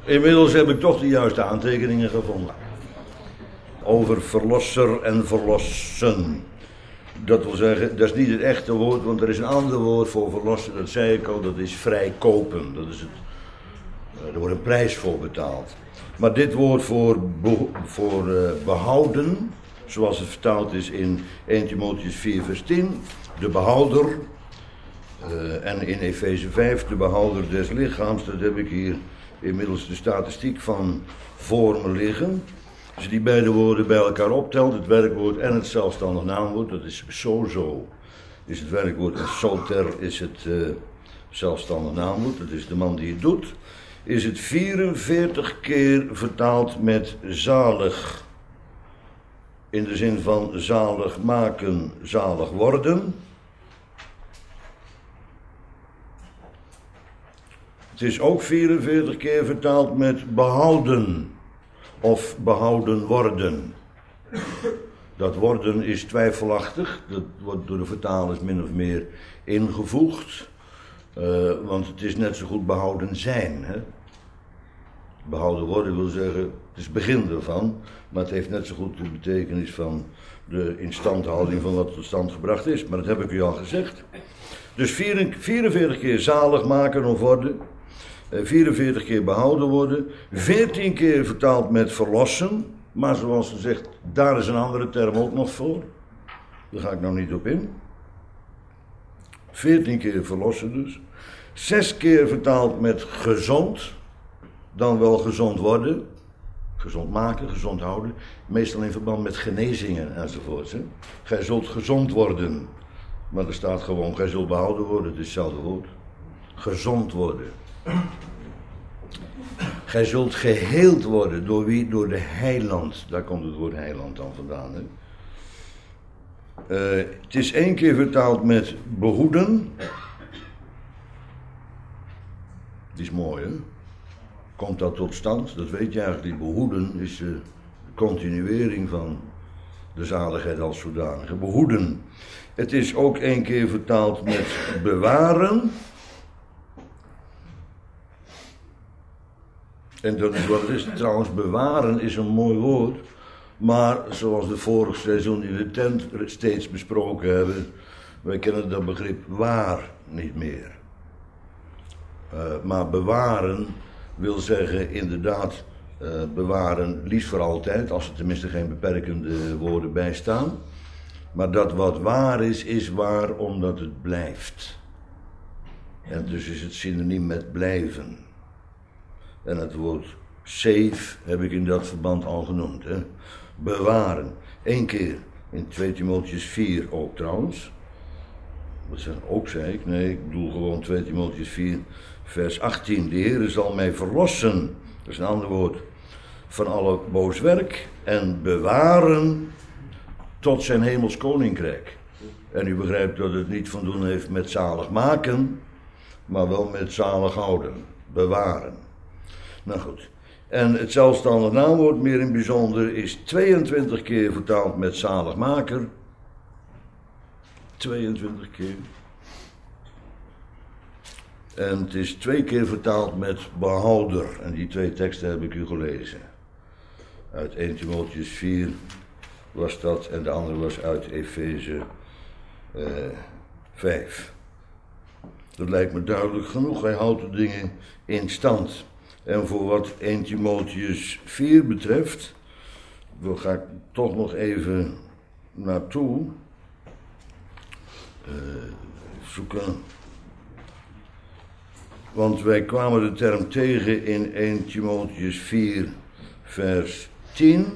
Inmiddels heb ik toch de juiste aantekeningen gevonden. Over verlosser en verlossen. Dat wil zeggen, dat is niet het echte woord, want er is een ander woord voor verlossen, dat zei ik al, dat is vrijkopen. Dat is er wordt een prijs voor betaald. Maar dit woord voor behouden, zoals het vertaald is in 1 Timotheüs 4 vers 10, de behouder. En in Efeze 5, de behouder des lichaams, dat heb ik hier inmiddels de statistiek van voor me liggen. Als je die beide woorden bij elkaar optelt, het werkwoord en het zelfstandig naamwoord, dat is sozo, is het werkwoord, en soter is het zelfstandig naamwoord, dat is de man die het doet, is het 44 keer vertaald met zalig. In de zin van zalig maken, zalig worden. Het is ook 44 keer vertaald met behouden of behouden worden. Dat worden is twijfelachtig, dat wordt door de vertalers min of meer ingevoegd. Want het is net zo goed behouden zijn. Hè? Behouden worden wil zeggen, het is het begin ervan, maar het heeft net zo goed de betekenis van de instandhouding van wat tot stand gebracht is. Maar dat heb ik u al gezegd. Dus 44 keer zalig maken of worden, 44 keer behouden worden, 14 keer vertaald met verlossen, maar zoals gezegd, daar is een andere term ook nog voor. Daar ga ik nou niet op in. 14 keer verlossen dus. 6 keer vertaald met gezond, dan wel gezond worden, gezond maken, gezond houden, meestal in verband met genezingen enzovoorts. Hè. Gij zult gezond worden, maar er staat gewoon, gij zult behouden worden, het is hetzelfde woord. Gezond worden. Gij zult geheeld worden, door wie? Door de heiland, daar komt het woord heiland dan vandaan. Hè. Het is 1 keer vertaald met behoeden. Die is mooi, hè? Komt dat tot stand? Dat weet je eigenlijk. Die behoeden is de continuering van de zaligheid als zodanige. Behoeden. Het is ook 1 keer vertaald met bewaren. En dat is wat het is. Trouwens, bewaren is een mooi woord. Maar zoals we vorig seizoen in de tent steeds besproken hebben, wij kennen dat begrip waar niet meer. Maar bewaren wil zeggen inderdaad bewaren liefst voor altijd, als er tenminste geen beperkende woorden bij staan. Maar dat wat waar is waar omdat het blijft. En dus is het synoniem met blijven. En het woord safe heb ik in dat verband al genoemd. Hè? Bewaren. 1 keer in 2 Timotheüs 4 ook trouwens. Wat zeg ook, zei ik? Nee, ik bedoel gewoon 2 Timotheüs 4 vers 18. De Heere zal mij verlossen, dat is een ander woord, van alle boos werk en bewaren tot zijn hemels koninkrijk. En u begrijpt dat het niet van doen heeft met zalig maken, maar wel met zalig houden, bewaren. Nou goed. En het zelfstandig naamwoord meer in bijzonder is 22 keer vertaald met zaligmaker. 22 keer. En het is 2 keer vertaald met behouder. En die 2 teksten heb ik u gelezen. Uit 1 Timotheüs 4 was dat en de andere was uit Efeze 5. Dat lijkt me duidelijk genoeg. Hij houdt de dingen in stand. En voor wat 1 Timotheüs 4 betreft, daar ga ik toch nog even naartoe zoeken. Want wij kwamen de term tegen in 1 Timotheüs 4 vers 10.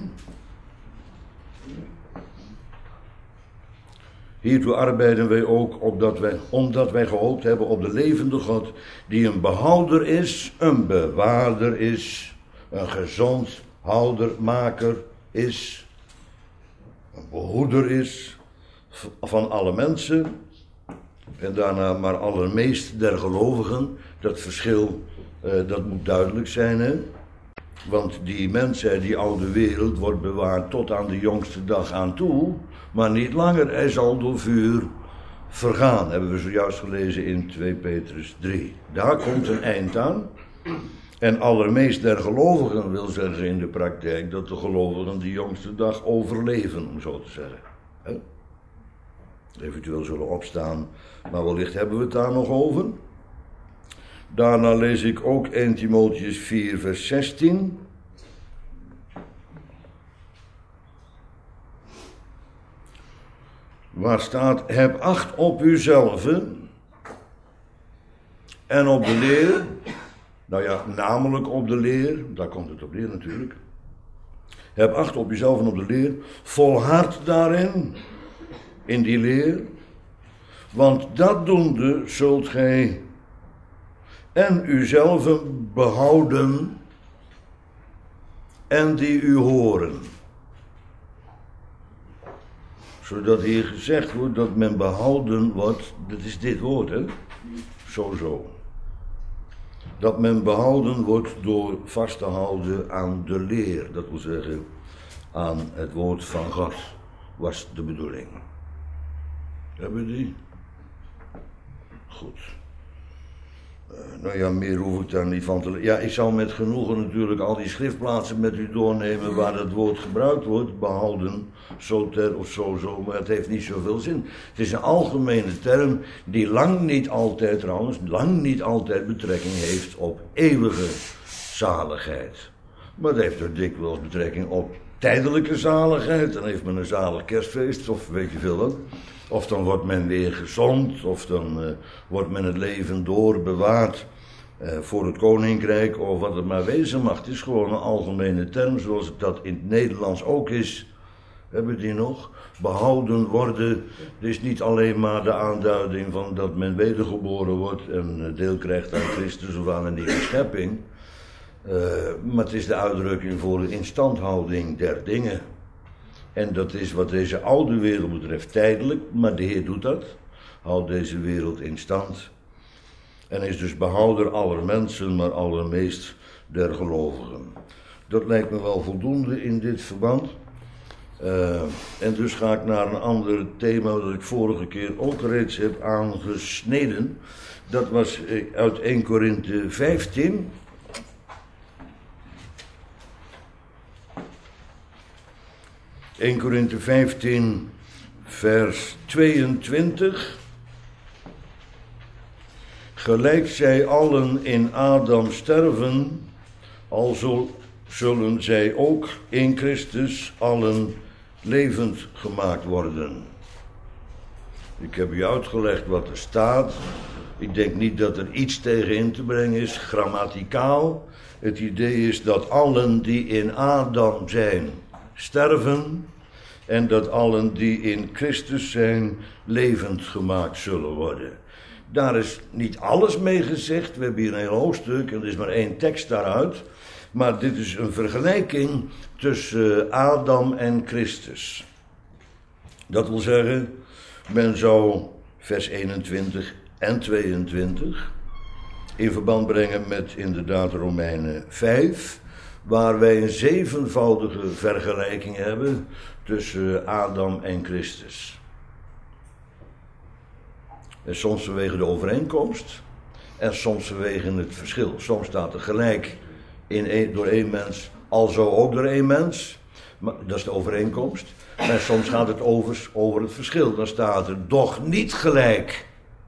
Hiertoe arbeiden wij ook omdat wij gehoopt hebben op de levende God, die een behouder is, een bewaarder is, een gezond houder, maker is, een behoeder is van alle mensen en daarna maar allermeest der gelovigen. Dat verschil, dat moet duidelijk zijn, hè? Want die mensheid, die oude wereld, wordt bewaard tot aan de jongste dag aan toe, maar niet langer. Hij zal door vuur vergaan, hebben we zojuist gelezen in 2 Petrus 3. Daar komt een eind aan. En allermeest der gelovigen wil zeggen in de praktijk dat de gelovigen die jongste dag overleven, om zo te zeggen. Eventueel zullen opstaan, maar wellicht hebben we het daar nog over. Daarna lees ik ook 1 Timotheüs 4 vers 16. Waar staat, heb acht op uzelven en op de leer. Nou ja, namelijk op de leer, daar komt het op neer natuurlijk. Heb acht op uzelf en op de leer, volhard daarin, in die leer. Want dat doende zult gij en uzelven behouden en die u horen. Zodat hier gezegd wordt dat men behouden wordt, dat is dit woord hè, zo. Dat men behouden wordt door vast te houden aan de leer. Dat wil zeggen, aan het woord van God, was de bedoeling. Hebben we die? Goed. Nou ja, meer hoef ik daar niet van te... Ja, ik zal met genoegen natuurlijk al die schriftplaatsen met u doornemen waar het woord gebruikt wordt, behouden, zoter of zo, maar het heeft niet zoveel zin. Het is een algemene term die lang niet altijd betrekking heeft op eeuwige zaligheid. Maar het heeft er dikwijls betrekking op tijdelijke zaligheid. Dan heeft men een zalig kerstfeest of weet je veel wat. Of dan wordt men weer gezond, of dan wordt men het leven door bewaard voor het koninkrijk, of wat het maar wezen mag. Het is gewoon een algemene term, zoals het dat in het Nederlands ook is. Hebben we die nog? Behouden worden, het is niet alleen maar de aanduiding van dat men wedergeboren wordt en deel krijgt aan Christus of aan een nieuwe schepping. Maar het is de uitdrukking voor de instandhouding der dingen. En dat is wat deze oude wereld betreft tijdelijk, maar de Heer doet dat. Houdt deze wereld in stand. En is dus behouder aller mensen, maar allermeest der gelovigen. Dat lijkt me wel voldoende in dit verband. En dus ga ik naar een ander thema dat ik vorige keer ook reeds heb aangesneden. Dat was uit 1 Korinthe 15... 1 Korinthe 15, vers 22. Gelijk zij allen in Adam sterven, alzo zullen zij ook in Christus allen levend gemaakt worden. Ik heb u uitgelegd wat er staat. Ik denk niet dat er iets tegen in te brengen is, grammaticaal. Het idee is dat allen die in Adam zijn, sterven, en dat allen die in Christus zijn, levend gemaakt zullen worden. Daar is niet alles mee gezegd, we hebben hier een heel hoofdstuk en er is maar 1 tekst daaruit, maar dit is een vergelijking tussen Adam en Christus. Dat wil zeggen, men zou vers 21 en 22 in verband brengen met inderdaad Romeinen 5, waar wij een 7voudige vergelijking hebben tussen Adam en Christus. En soms vanwege de overeenkomst en soms vanwege het verschil. Soms staat er gelijk door 1 mens, alzo ook door 1 mens. Maar dat is de overeenkomst. En soms gaat het over het verschil. Dan staat er doch niet gelijk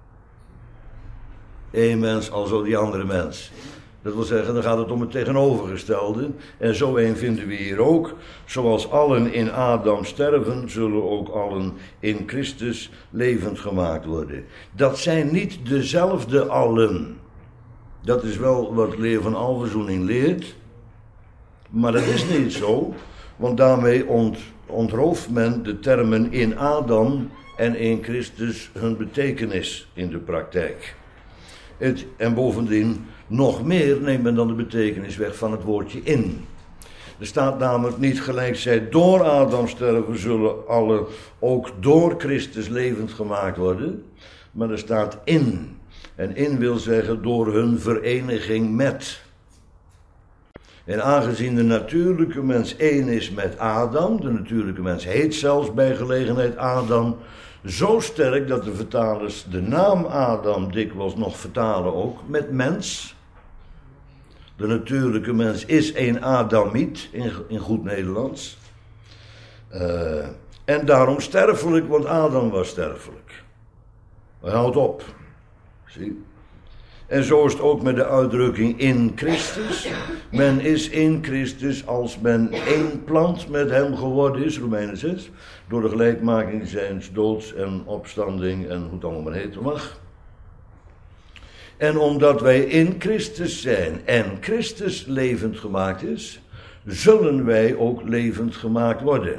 1 mens, alzo die andere mens. Dat wil zeggen, dan gaat het om het tegenovergestelde. En zo een vinden we hier ook. Zoals allen in Adam sterven, zullen ook allen in Christus levend gemaakt worden. Dat zijn niet dezelfde allen. Dat is wel wat leer van alverzoening leert. Maar dat is niet zo. Want daarmee ontrooft men de termen in Adam en in Christus hun betekenis in de praktijk. En bovendien, nog meer neemt men dan de betekenis weg van het woordje in. Er staat namelijk niet gelijk, zij door Adam sterven, zullen alle ook door Christus levend gemaakt worden. Maar er staat in. En in wil zeggen door hun vereniging met. En aangezien de natuurlijke mens één is met Adam, de natuurlijke mens heet zelfs bij gelegenheid Adam, zo sterk dat de vertalers de naam Adam dikwijls nog vertalen ook met mens. De natuurlijke mens is een Adamiet, in goed Nederlands. En daarom sterfelijk, want Adam was sterfelijk. Hij houdt op. Zie? En zo is het ook met de uitdrukking in Christus. Men is in Christus als men één plant met hem geworden is, Romeinen 6. Door de gelijkmaking zijns doods en opstanding en hoe het allemaal maar heten mag. En omdat wij in Christus zijn en Christus levend gemaakt is, zullen wij ook levend gemaakt worden.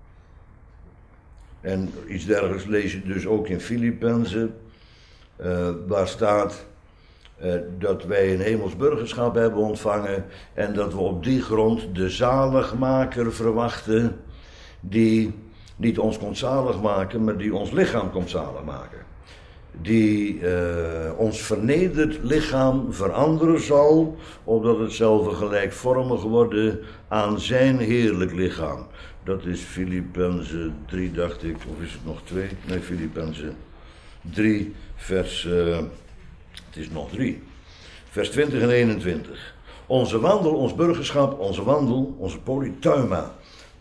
En iets dergelijks lees je dus ook in Filippenzen, waar staat dat wij een hemels burgerschap hebben ontvangen en dat we op die grond de zaligmaker verwachten, die niet ons komt zalig maken, maar die ons lichaam komt zalig maken. Die ons vernederd lichaam veranderen zal, opdat het zelf gelijkvormig worden aan zijn heerlijk lichaam. Dat is Filippenzen 3, dacht ik, of is het nog 2? Nee, Filippenzen 3, vers, het is nog 3, vers 20 en 21. Onze wandel, ons burgerschap, onze wandel, onze polytuima,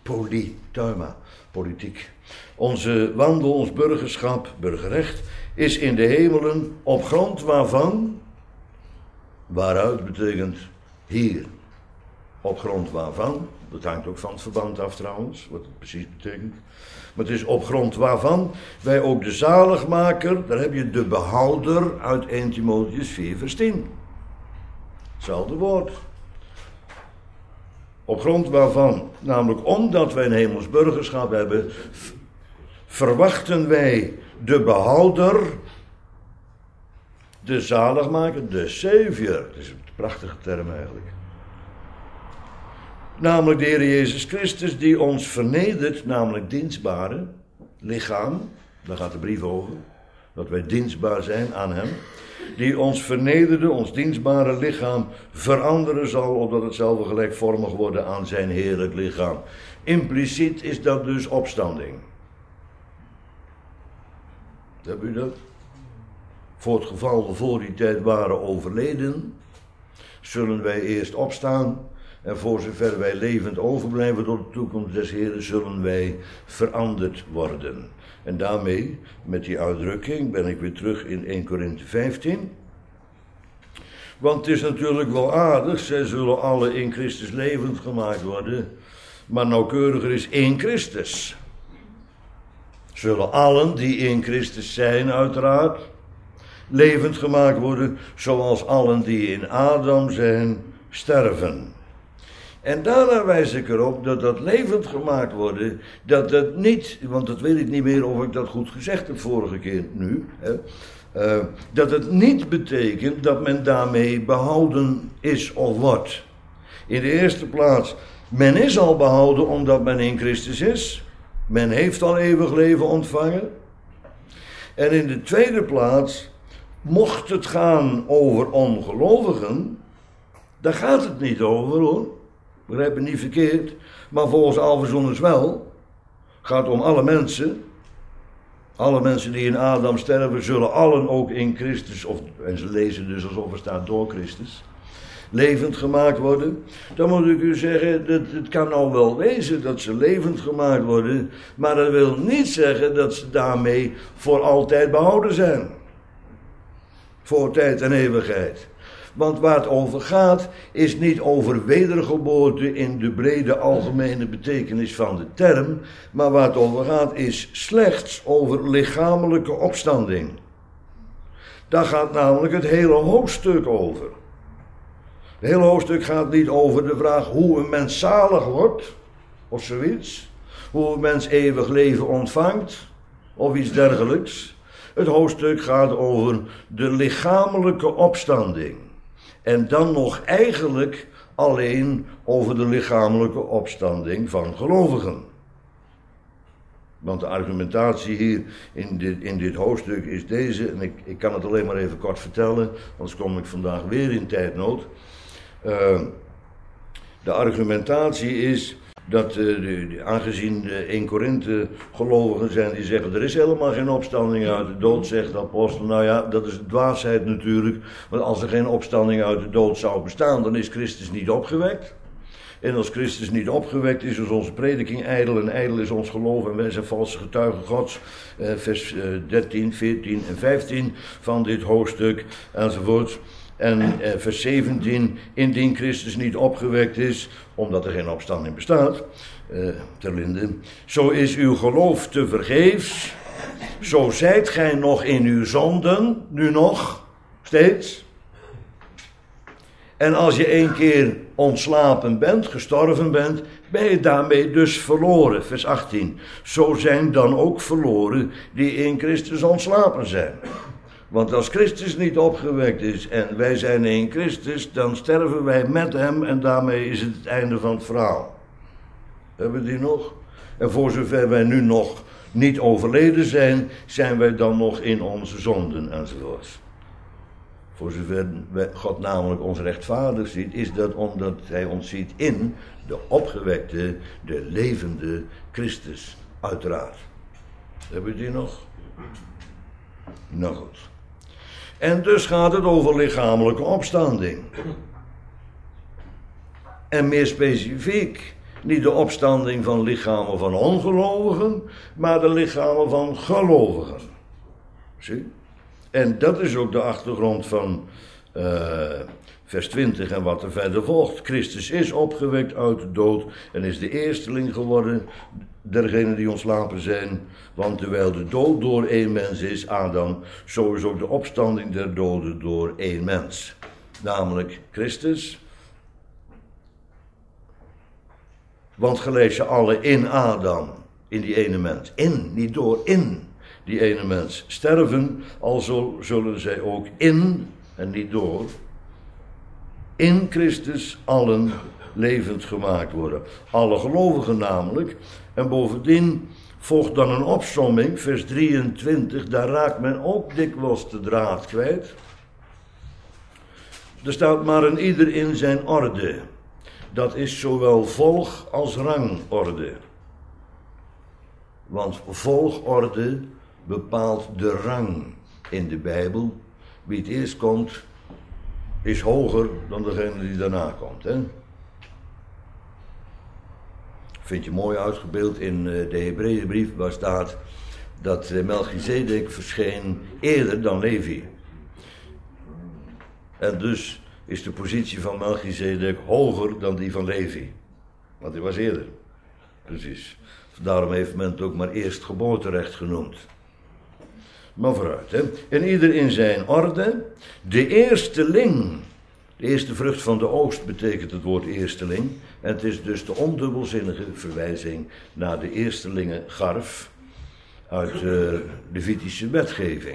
politiek. Onze wandel, ons burgerschap, burgerrecht, is in de hemelen op grond waarvan, waaruit betekent hier, op grond waarvan, dat hangt ook van het verband af trouwens, wat het precies betekent. Maar het is op grond waarvan wij ook de zaligmaker, daar heb je de behouder uit 1 Timotheüs 4 vers 10. Hetzelfde woord. Op grond waarvan, namelijk omdat wij een hemels burgerschap hebben, verwachten wij de behouder, de zaligmaker, de Savior. Dat is een prachtige term eigenlijk. Namelijk de Heer Jezus Christus die ons vernedert, namelijk dienstbare lichaam. Daar gaat de brief over. Dat wij dienstbaar zijn aan hem. Die ons vernederde, ons dienstbare lichaam veranderen zal, opdat het zelf gelijkvormig worden aan zijn heerlijk lichaam. Impliciet is dat dus opstanding. Heb u dat? Voor het geval we voor die tijd waren overleden, zullen wij eerst opstaan. En voor zover wij levend overblijven tot de toekomst des Heren, zullen wij veranderd worden. En daarmee, met die uitdrukking, ben ik weer terug in 1 Korinthe 15. Want het is natuurlijk wel aardig, zij zullen alle in Christus levend gemaakt worden. Maar nauwkeuriger is in Christus. Zullen allen die in Christus zijn, uiteraard, levend gemaakt worden, zoals allen die in Adam zijn, sterven. En daarna wijs ik erop dat dat levend gemaakt worden, dat dat niet, want dat weet ik niet meer of ik dat goed gezegd heb vorige keer nu, dat het niet betekent dat men daarmee behouden is of wordt. In de eerste plaats, men is al behouden omdat men in Christus is. Men heeft al eeuwig leven ontvangen. En in de tweede plaats, mocht het gaan over ongelovigen, daar gaat het niet over hoor. Begrijp me niet verkeerd, maar volgens Alversonus wel. Gaat om alle mensen. Alle mensen die in Adam sterven, zullen allen ook in Christus, en ze lezen dus alsof er staat door Christus, levend gemaakt worden. Dan moet ik u zeggen, het kan nou wel wezen dat ze levend gemaakt worden, maar dat wil niet zeggen dat ze daarmee voor altijd behouden zijn. Voor tijd en eeuwigheid. Want waar het over gaat, is niet over wedergeboorte in de brede algemene betekenis van de term, maar waar het over gaat is slechts over lichamelijke opstanding. Daar gaat namelijk het hele hoofdstuk over. Het hele hoofdstuk gaat niet over de vraag hoe een mens zalig wordt, of zoiets. Hoe een mens eeuwig leven ontvangt, of iets dergelijks. Het hoofdstuk gaat over de lichamelijke opstanding. En dan nog eigenlijk alleen over de lichamelijke opstanding van gelovigen. Want de argumentatie hier in dit hoofdstuk is deze, en ik kan het alleen maar even kort vertellen, anders kom ik vandaag weer in tijdnood. De argumentatie is dat aangezien in Korinthe gelovigen zijn die zeggen er is helemaal geen opstanding uit de dood, zegt de apostel. Nou ja, dat is dwaasheid natuurlijk, want als er geen opstanding uit de dood zou bestaan, dan is Christus niet opgewekt. En als Christus niet opgewekt is, is onze prediking ijdel en ijdel is ons geloof en wij zijn valse getuigen Gods. Vers 13, 14 en 15 van dit hoofdstuk enzovoort. En vers 17, indien Christus niet opgewekt is, omdat er geen opstanding bestaat, ter linde, zo is uw geloof te vergeefs, zo zijt gij nog in uw zonden, nu nog, steeds. En als je 1 keer ontslapen bent, gestorven bent, ben je daarmee dus verloren. Vers 18. Zo zijn dan ook verloren die in Christus ontslapen zijn. Want als Christus niet opgewekt is en wij zijn in Christus, dan sterven wij met hem en daarmee is het einde van het verhaal. Hebben we die nog? En voor zover wij nu nog niet overleden zijn, zijn wij dan nog in onze zonden enzovoort. Voor zover God namelijk ons rechtvaardig ziet, is dat omdat hij ons ziet in de opgewekte, de levende Christus, uiteraard. Hebben we die nog? Nou goed. En dus gaat het over lichamelijke opstanding. En meer specifiek, niet de opstanding van lichamen van ongelovigen, maar de lichamen van gelovigen. Zie? En dat is ook de achtergrond van vers 20 en wat er verder volgt. Christus is opgewekt uit de dood en is de eersteling geworden dergenen die ontslapen zijn. Want terwijl de dood door 1 mens is, Adam, zo is ook de opstanding der doden door 1 mens. Namelijk Christus. Want gelees je alle in Adam, in die ene mens. In, niet door, in die ene mens sterven, alzo zullen zij ook in, en niet door, in Christus allen levend gemaakt worden. Alle gelovigen namelijk. En bovendien volgt dan een opsomming, vers 23, daar raakt men ook dikwijls de draad kwijt. Er staat maar een ieder in zijn orde. Dat is zowel volg als rangorde. Want volgorde bepaalt de rang in de Bijbel. Wie het eerst komt, is hoger dan degene die daarna komt. Hè? Vind je mooi uitgebeeld in de Hebreeënbrief, waar staat dat Melchizedek verscheen eerder dan Levi. En dus is de positie van Melchizedek hoger dan die van Levi. Want hij was eerder. Precies. Daarom heeft men het ook maar eerstgeboorterecht genoemd. Maar vooruit, hè. En ieder in zijn orde. De eersteling. De eerste vrucht van de oogst betekent het woord eersteling. En het is dus de ondubbelzinnige verwijzing naar de eerstelingengarf uit de Levitische wetgeving.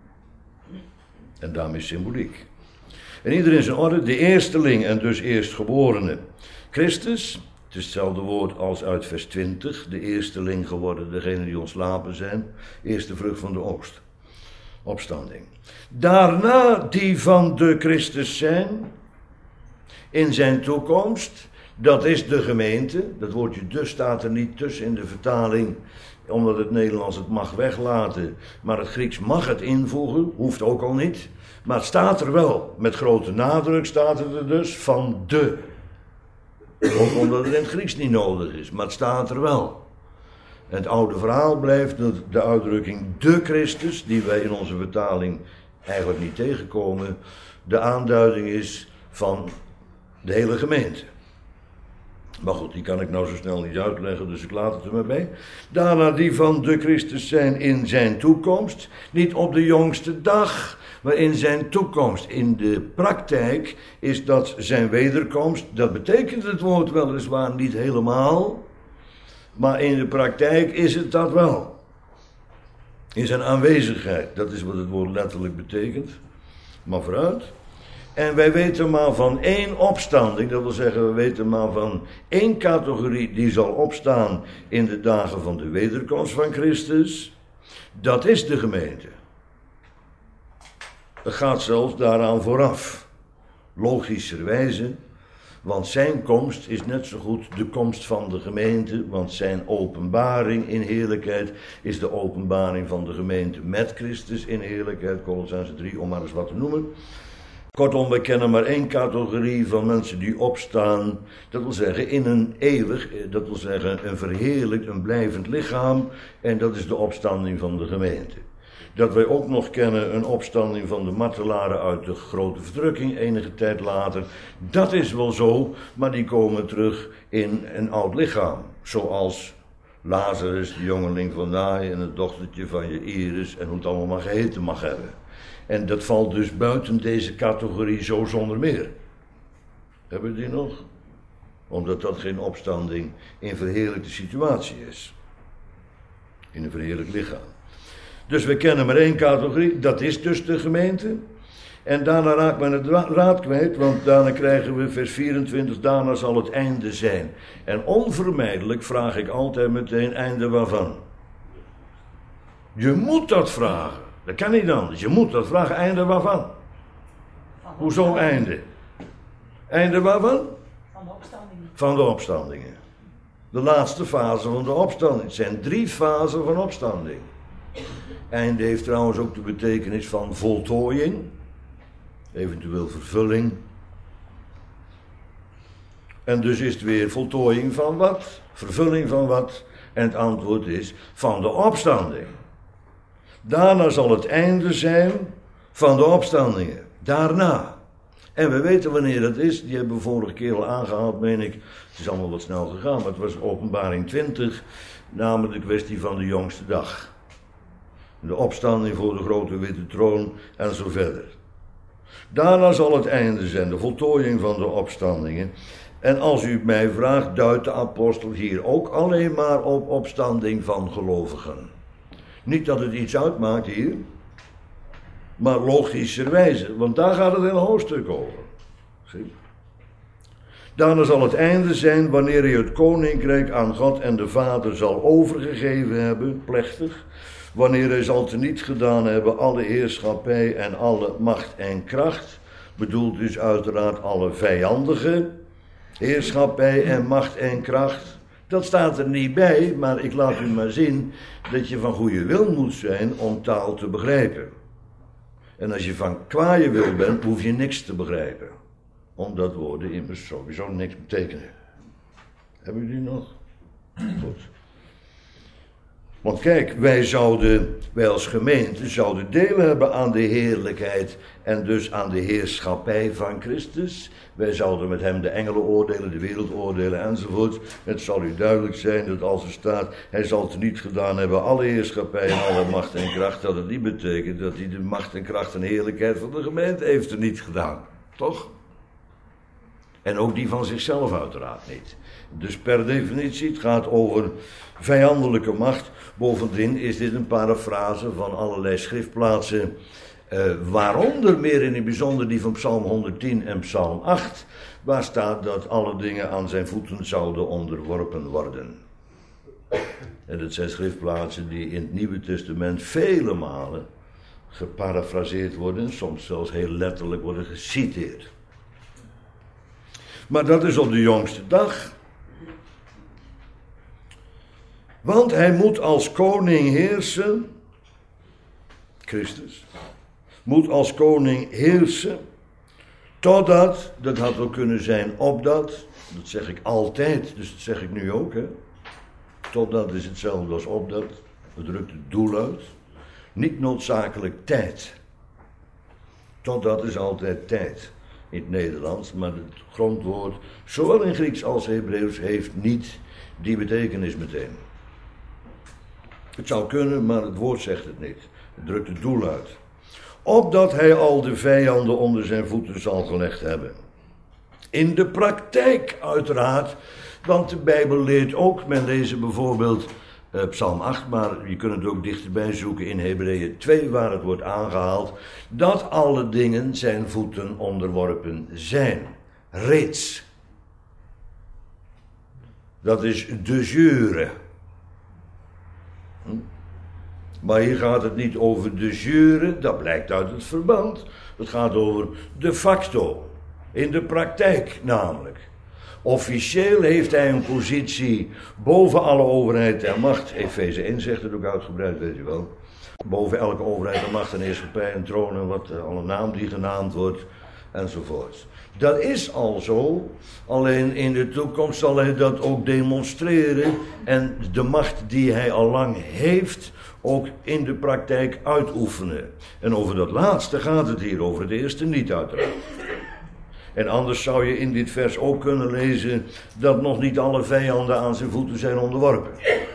En daarmee symboliek. En ieder in zijn orde, de eersteling en dus eerstgeborene. Christus, het is hetzelfde woord als uit vers 20, de eersteling geworden, degene die ontslapen zijn, eerste vrucht van de oogst. Opstanding. Daarna die van de Christus zijn, in zijn toekomst, dat is de gemeente. Dat woordje dus staat er niet tussen in de vertaling, omdat het Nederlands het mag weglaten, maar het Grieks mag het invoegen, hoeft ook al niet. Maar het staat er wel, met grote nadruk staat het er dus, van de. Ook omdat het in het Grieks niet nodig is, maar het staat er wel. En het oude verhaal blijft dat de uitdrukking de Christus, die wij in onze vertaling eigenlijk niet tegenkomen, de aanduiding is van de hele gemeente. Maar goed, die kan ik nou zo snel niet uitleggen, dus ik laat het er maar bij. Daarna die van de Christus zijn in zijn toekomst, niet op de jongste dag, maar in zijn toekomst. In de praktijk is dat zijn wederkomst. Dat betekent het woord weliswaar niet helemaal, maar in de praktijk is het dat wel. In zijn aanwezigheid, dat is wat het woord letterlijk betekent. Maar vooruit. En wij weten maar van 1 opstanding, dat wil zeggen, we weten maar van 1 categorie die zal opstaan in de dagen van de wederkomst van Christus. Dat is de gemeente. Het gaat zelfs daaraan vooraf. Logischerwijze, Want zijn komst is net zo goed de komst van de gemeente, want zijn openbaring in heerlijkheid is de openbaring van de gemeente met Christus in heerlijkheid, Kolossenzen 3, om maar eens wat te noemen. Kortom, we kennen maar één categorie van mensen die opstaan, dat wil zeggen in een eeuwig, dat wil zeggen een verheerlijkt, een blijvend lichaam, en dat is de opstanding van de gemeente. Dat wij ook nog kennen een opstanding van de martelaren uit de grote verdrukking enige tijd later. Dat is wel zo, maar die komen terug in een oud lichaam. Zoals Lazarus, de jongeling van Naai en het dochtertje van Jaïrus en hoe het allemaal maar geheten mag hebben. En dat valt dus buiten deze categorie zo zonder meer. Hebben we die nog? Omdat dat geen opstanding in verheerlijkte situatie is. In een verheerlijkt lichaam. Dus we kennen maar één categorie, dat is dus de gemeente. En daarna raakt men het raad kwijt, want daarna krijgen we vers 24, daarna zal het einde zijn. En onvermijdelijk vraag ik altijd meteen, einde waarvan? Je moet dat vragen, dat kan niet anders. Je moet dat vragen, einde waarvan? Hoezo einde? Einde waarvan? Van de opstandingen. Van de opstandingen. De laatste fase van de opstanding. Het zijn 3 fasen van opstanding. Einde heeft trouwens ook de betekenis van voltooiing, eventueel vervulling. En dus is het weer voltooiing van wat? Vervulling van wat? En het antwoord is van de opstanding. Daarna zal het einde zijn van de opstandingen. Daarna. En we weten wanneer dat is. Die hebben we vorige keer al aangehaald, meen ik. Het is allemaal wat snel gegaan, maar het was Openbaring 20, namelijk de kwestie van de jongste dag. De opstanding voor de grote witte troon en zo verder. Daarna zal het einde zijn, de voltooiing van de opstandingen. En als u het mij vraagt, duidt de apostel hier ook alleen maar op opstanding van gelovigen. Niet dat het iets uitmaakt hier, maar logischerwijze, want daar gaat het hele hoofdstuk over. Zie? Daarna zal het einde zijn wanneer hij het koninkrijk aan God en de Vader zal overgegeven hebben, plechtig. Wanneer hij zal teniet gedaan hebben alle heerschappij en alle macht en kracht. Bedoelt dus uiteraard alle vijandige heerschappij en macht en kracht. Dat staat er niet bij, maar ik laat u maar zien dat je van goede wil moet zijn om taal te begrijpen. En als je van kwaaie wil bent, hoef je niks te begrijpen. Omdat woorden immers sowieso niks betekenen. Hebben jullie nog? Goed. Want kijk, wij als gemeente zouden deel hebben aan de heerlijkheid en dus aan de heerschappij van Christus. Wij zouden met hem de engelen oordelen, de wereld oordelen enzovoort. Het zal u duidelijk zijn dat als er staat, hij zal het niet gedaan hebben, alle heerschappij en alle macht en kracht, dat het niet betekent dat hij de macht en kracht en heerlijkheid van de gemeente heeft er niet gedaan. Toch? En ook die van zichzelf uiteraard niet. Dus per definitie, het gaat over vijandelijke macht. Bovendien is dit een parafrase van allerlei schriftplaatsen, waaronder meer in het bijzonder die van Psalm 110 en Psalm 8, waar staat dat alle dingen aan zijn voeten zouden onderworpen worden. En dat zijn schriftplaatsen die in het Nieuwe Testament vele malen geparafraseerd worden, soms zelfs heel letterlijk worden geciteerd. Maar dat is op de jongste dag. Want hij moet als koning heersen, Christus, moet als koning heersen, totdat, dat had ook kunnen zijn opdat, dat zeg ik altijd, dus dat zeg ik nu ook, hè. Totdat is hetzelfde als opdat, het drukt het doel uit, niet noodzakelijk tijd. Totdat is altijd tijd. In het Nederlands, maar het grondwoord, zowel in Grieks als Hebreeuws, heeft niet die betekenis meteen. Het zou kunnen, maar het woord zegt het niet. Het drukt het doel uit. Opdat hij al de vijanden onder zijn voeten zal gelegd hebben. In de praktijk uiteraard, want de Bijbel leert ook, men leest bijvoorbeeld Psalm 8, maar je kunt het ook dichterbij zoeken in Hebreeën 2, waar het wordt aangehaald, dat alle dingen zijn voeten onderworpen zijn. Reeds. Dat is de jure. Maar hier gaat het niet over de jure, dat blijkt uit het verband. Het gaat over de facto. In de praktijk namelijk. Officieel heeft hij een positie boven alle overheid en macht. Efeze 1 zegt het ook uitgebreid, weet u wel. Boven elke overheid en macht en heerschappij en troon en wat alle naam die genaamd wordt enzovoort. Dat is al zo, alleen in de toekomst zal hij dat ook demonstreren en de macht die hij al lang heeft ook in de praktijk uitoefenen. En over dat laatste gaat het hier, over het eerste niet uiteraard. En anders zou je in dit vers ook kunnen lezen dat nog niet alle vijanden aan zijn voeten zijn onderworpen.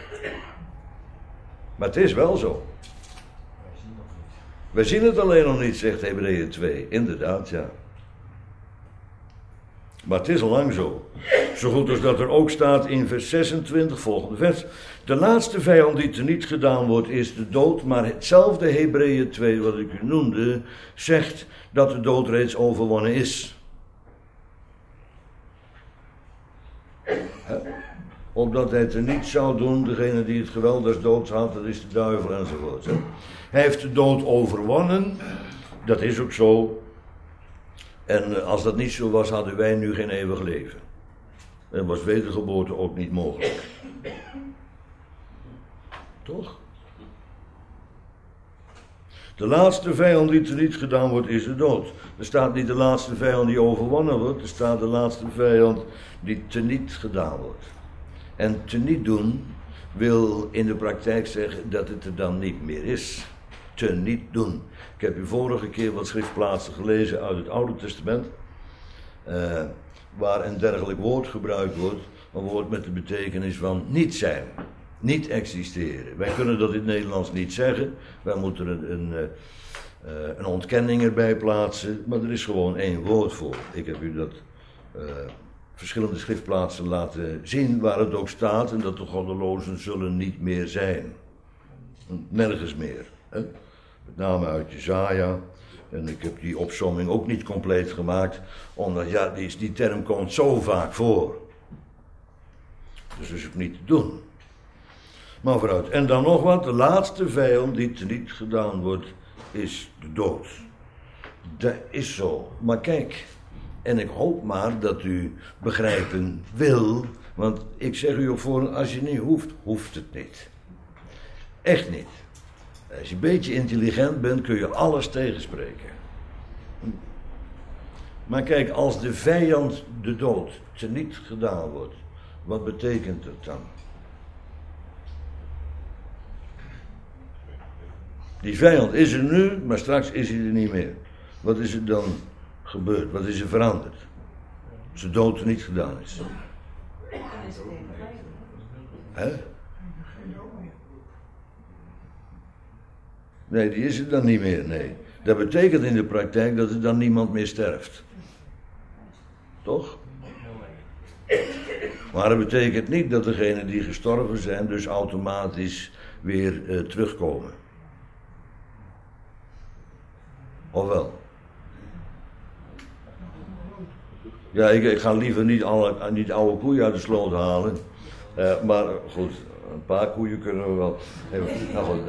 Maar het is wel zo. Wij zien het alleen nog niet, zegt Hebreeën 2. Inderdaad, ja. Maar het is al lang zo. Zo goed als dat er ook staat in vers 26, volgende vers. De laatste vijand die teniet gedaan wordt is de dood. Maar hetzelfde Hebreeën 2 wat ik u noemde, zegt dat de dood reeds overwonnen is. Opdat hij teniet zou doen, degene die het geweld des doods had, dat is de duivel enzovoort. Hij heeft de dood overwonnen, dat is ook zo. En als dat niet zo was, hadden wij nu geen eeuwig leven. En was wedergeboorte ook niet mogelijk. Toch? De laatste vijand die teniet gedaan wordt, is de dood. Er staat niet de laatste vijand die overwonnen wordt, er staat de laatste vijand die teniet gedaan wordt. En teniet doen wil in de praktijk zeggen dat het er dan niet meer is. Teniet doen. Ik heb u vorige keer wat schriftplaatsen gelezen uit het Oude Testament, waar een dergelijk woord gebruikt wordt, een woord met de betekenis van niet zijn, niet existeren. Wij kunnen dat in het Nederlands niet zeggen, wij moeten een ontkenning erbij plaatsen, maar er is gewoon één woord voor. Ik heb u dat verschillende schriftplaatsen laten zien waar het ook staat en dat de goddelozen zullen niet meer zijn. Nergens meer. Hè? Met name uit Jesaja. En ik heb die opsomming ook niet compleet gemaakt, omdat ja, die term komt zo vaak voor. Dus dat is ook niet te doen. Maar vooruit. En dan nog wat, de laatste vijand die teniet gedaan wordt, is de dood. Dat is zo. Maar kijk, en ik hoop maar dat u begrijpen wil, want ik zeg u op voorhand, als je niet hoeft, hoeft het niet. Echt niet. Als je een beetje intelligent bent, kun je alles tegenspreken. Maar kijk, als de vijand, de dood, teniet gedaan wordt, wat betekent het dan? Die vijand is er nu, maar straks is hij er niet meer. Wat is er dan gebeurd? Wat is er veranderd? Als de dood er niet gedaan is. Hè? Nee, die is er dan niet meer, nee. Dat betekent in de praktijk dat er dan niemand meer sterft. Toch? Maar dat betekent niet dat degenen die gestorven zijn dus automatisch weer terugkomen. Of wel? Ja, ik ga liever niet oude koeien uit de sloot halen. Maar goed, een paar koeien kunnen we wel. Nou goed,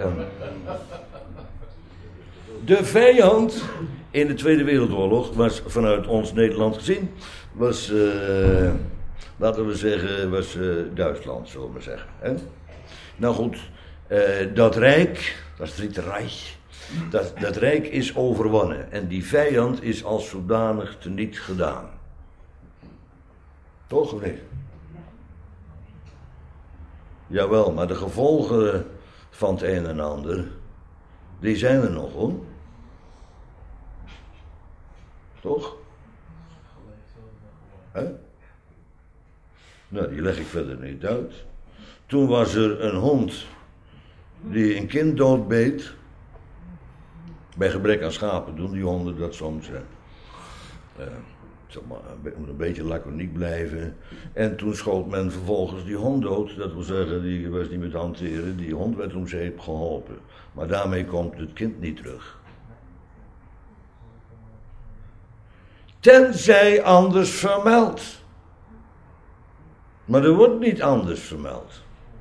de vijand in de Tweede Wereldoorlog was vanuit ons Nederland gezien, was, laten we zeggen, was Duitsland, zullen we maar zeggen. Hè? Nou goed, dat rijk, dat is het Rijk, dat rijk is overwonnen en die vijand is als zodanig teniet gedaan. Toch of niet? Jawel, maar de gevolgen van het een en ander, die zijn er nog hoor. Toch? Hè? Nou, die leg ik verder niet uit. Toen was er een hond die een kind doodbeet. Bij gebrek aan schapen doen die honden dat soms. Moet een beetje laconiek blijven. En toen schoot men vervolgens die hond dood. Dat wil zeggen, die was niet meer te hanteren. Die hond werd om zeep geholpen. Maar daarmee komt het kind niet terug. Tenzij anders vermeld. Maar er wordt niet anders vermeld.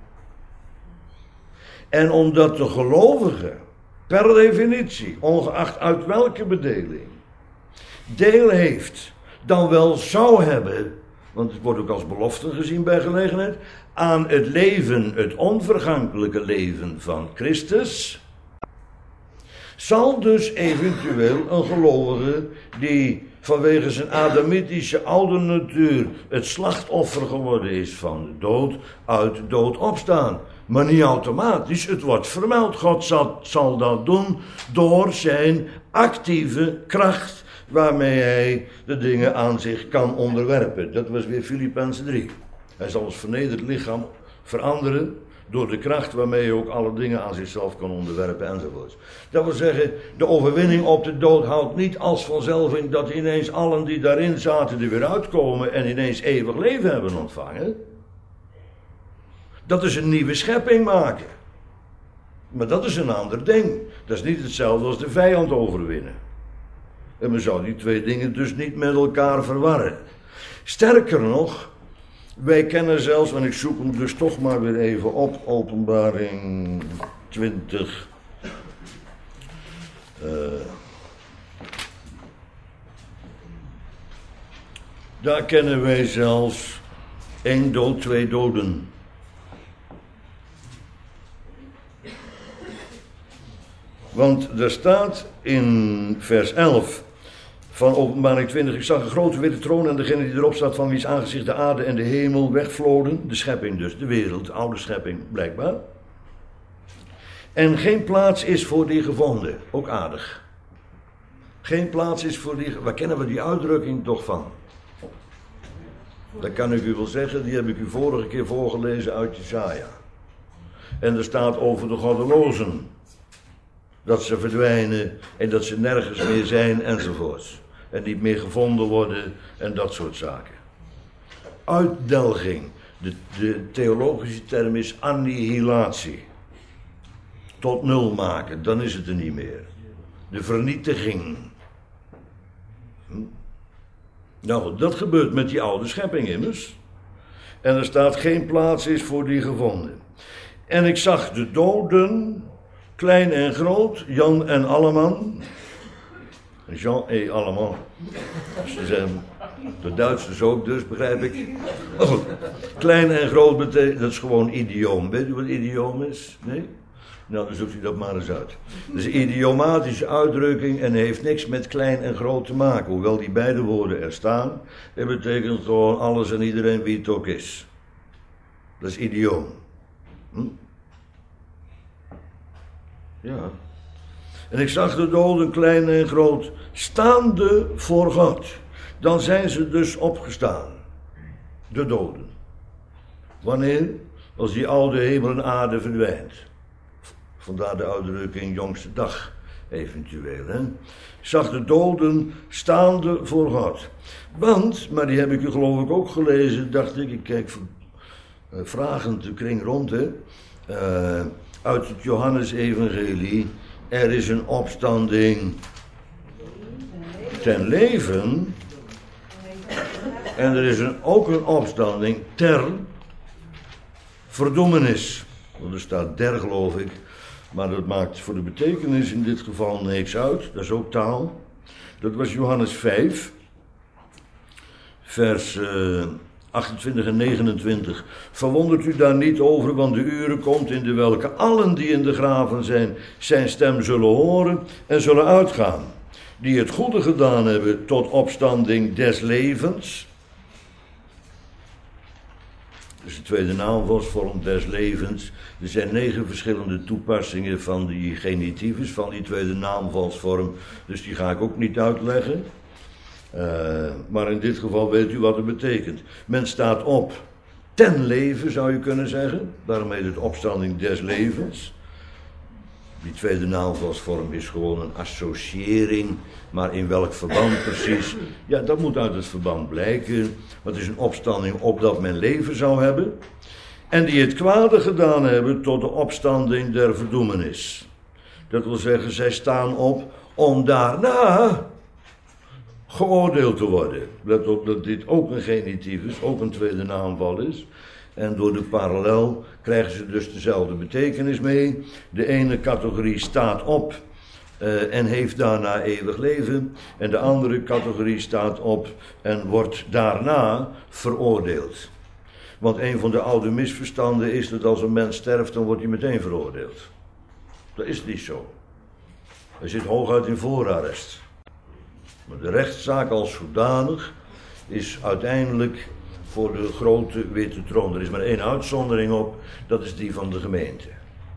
En omdat de gelovige, per definitie, ongeacht uit welke bedeling, deel heeft dan wel zou hebben, want het wordt ook als belofte gezien bij gelegenheid, aan het leven, het onvergankelijke leven van Christus, zal dus eventueel een gelovige die vanwege zijn adamitische oude natuur het slachtoffer geworden is van de dood, uit de dood opstaan. Maar niet automatisch, het wordt vermeld. God zal dat doen door zijn actieve kracht, waarmee hij de dingen aan zich kan onderwerpen. Dat was weer Filippenzen 3. Hij zal ons vernederd lichaam veranderen door de kracht waarmee hij ook alle dingen aan zichzelf kan onderwerpen enzovoort. Dat wil zeggen, de overwinning op de dood houdt niet als vanzelf in dat ineens allen die daarin zaten er weer uitkomen en ineens eeuwig leven hebben ontvangen. Dat is een nieuwe schepping maken. Maar dat is een ander ding. Dat is niet hetzelfde als de vijand overwinnen. En men zou die twee dingen dus niet met elkaar verwarren. Sterker nog, wij kennen zelfs, en ik zoek hem dus toch maar weer even op, Openbaring 20. Daar kennen wij zelfs 1 dood, 2 doden. Want er staat in vers 11 van Openbaring 20... Ik zag een grote witte troon en degene die erop staat, van wie's aangezicht de aarde en de hemel wegvloden. De schepping dus, de wereld, de oude schepping blijkbaar. En geen plaats is voor die gevonden. Ook aardig. Geen plaats is voor die... Waar kennen we die uitdrukking toch van? Dat kan ik u wel zeggen, die heb ik u vorige keer voorgelezen uit Jesaja. En er staat over de goddelozen. Dat ze verdwijnen en dat ze nergens meer zijn enzovoorts. En niet meer gevonden worden en dat soort zaken. Uitdelging. De theologische term is annihilatie. Tot nul maken, dan is het er niet meer. De vernietiging. Nou, dat gebeurt met die oude schepping immers. En er staat geen plaats is voor die gevonden. En ik zag de doden, klein en groot, Jan en Alleman. Jean et Allemand. Ze zijn de Duitsers ook, dus begrijp ik. Maar goed, klein en groot betekent, dat is gewoon idioom. Weet u wat idioom is? Nee? Nou, dan zoekt u dat maar eens uit. Dat is een idiomatische uitdrukking en heeft niks met klein en groot te maken. Hoewel die beide woorden er staan, het betekent gewoon alles en iedereen wie het ook is. Dat is idioom. Ja. En ik zag de doden, klein en groot, staande voor God. Dan zijn ze dus opgestaan. De doden. Wanneer? Als die oude hemel en aarde verdwijnt. Vandaar de uitdrukking jongste dag, eventueel. Hè? Ik zag de doden staande voor God. Want, maar die heb ik u geloof ik ook gelezen, dacht ik kijk vragend de kring rond, hè. Uit het Johannes-evangelie. Er is een opstanding ten leven. En er is ook een opstanding ter verdoemenis. Want er staat der, geloof ik. Maar dat maakt voor de betekenis in dit geval niks uit. Dat is ook taal. Dat was Johannes 5. Vers 28 en 29. Verwondert u daar niet over, want de uren komt in de welke allen die in de graven zijn, zijn stem zullen horen en zullen uitgaan. Die het goede gedaan hebben tot opstanding des levens. Dus de tweede naamvalsvorm des levens. Er zijn 9 verschillende toepassingen van die genitivus, van die tweede naamvalsvorm. Dus die ga ik ook niet uitleggen. Maar in dit geval weet u wat het betekent. Men staat op ten leven, zou je kunnen zeggen. Daarom heet het opstanding des levens. Die tweede naamvalsvorm is gewoon een associëring. Maar in welk verband precies? Ja, dat moet uit het verband blijken. Het is een opstanding opdat men leven zou hebben. En die het kwade gedaan hebben tot de opstanding der verdoemenis. Dat wil zeggen, zij staan op om daarna geoordeeld te worden. Let op dat dit ook een genitief is, ook een tweede naamval is. En door de parallel krijgen ze dus dezelfde betekenis mee. De ene categorie staat op en heeft daarna eeuwig leven. En de andere categorie staat op en wordt daarna veroordeeld. Want een van de oude misverstanden is dat als een mens sterft, dan wordt hij meteen veroordeeld. Dat is niet zo. Hij zit hooguit in voorarrest. Maar de rechtszaak als zodanig is uiteindelijk voor de grote witte troon. Er is maar één uitzondering op, dat is die van de gemeente.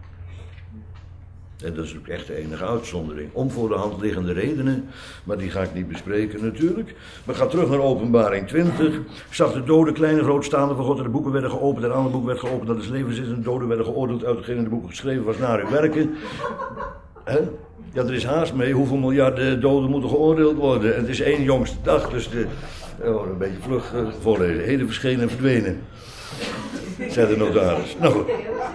En dat is ook echt de enige uitzondering. Om voor de hand liggende redenen, maar die ga ik niet bespreken natuurlijk. Maar ik ga terug naar Openbaring 20. Zag de doden klein en groot staande van God en de boeken werden geopend. En een ander boek werd geopend dat is levens is. En de doden werden geoordeeld uit hetgeen in de boeken geschreven was naar hun werken. Ja, er is haast mee. Hoeveel miljarden doden moeten geoordeeld worden? En het is één jongste dag, dus een beetje vlug voorlezen. Heden verschenen en verdwenen, zei de notaris. Nou goed.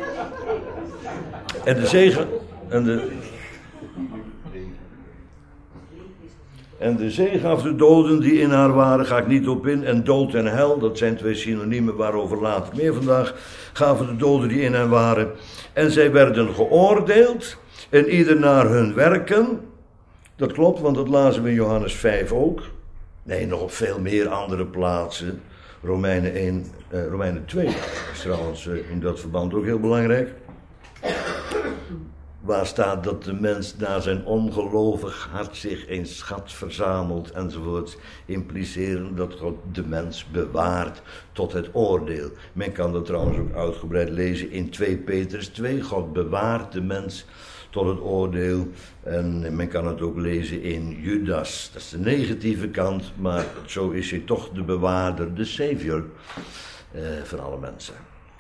En de zegen... En de zee gaf de doden die in haar waren, ga ik niet op in. En dood en hel, dat zijn twee synoniemen waarover later meer vandaag, gaven de doden die in hen waren. En zij werden geoordeeld, en ieder naar hun werken. Dat klopt, want dat lazen we in Johannes 5 ook. Nee, nog op veel meer andere plaatsen. Romeinen 2 is trouwens in dat verband ook heel belangrijk. Waar staat dat de mens naar zijn ongelovig hart zich een schat verzamelt enzovoort. Impliceren dat God de mens bewaart tot het oordeel. Men kan dat trouwens ook uitgebreid lezen in 2 Petrus 2. God bewaart de mens tot het oordeel. En men kan het ook lezen in Judas. Dat is de negatieve kant, maar zo is hij toch de bewaarder, de savior van alle mensen.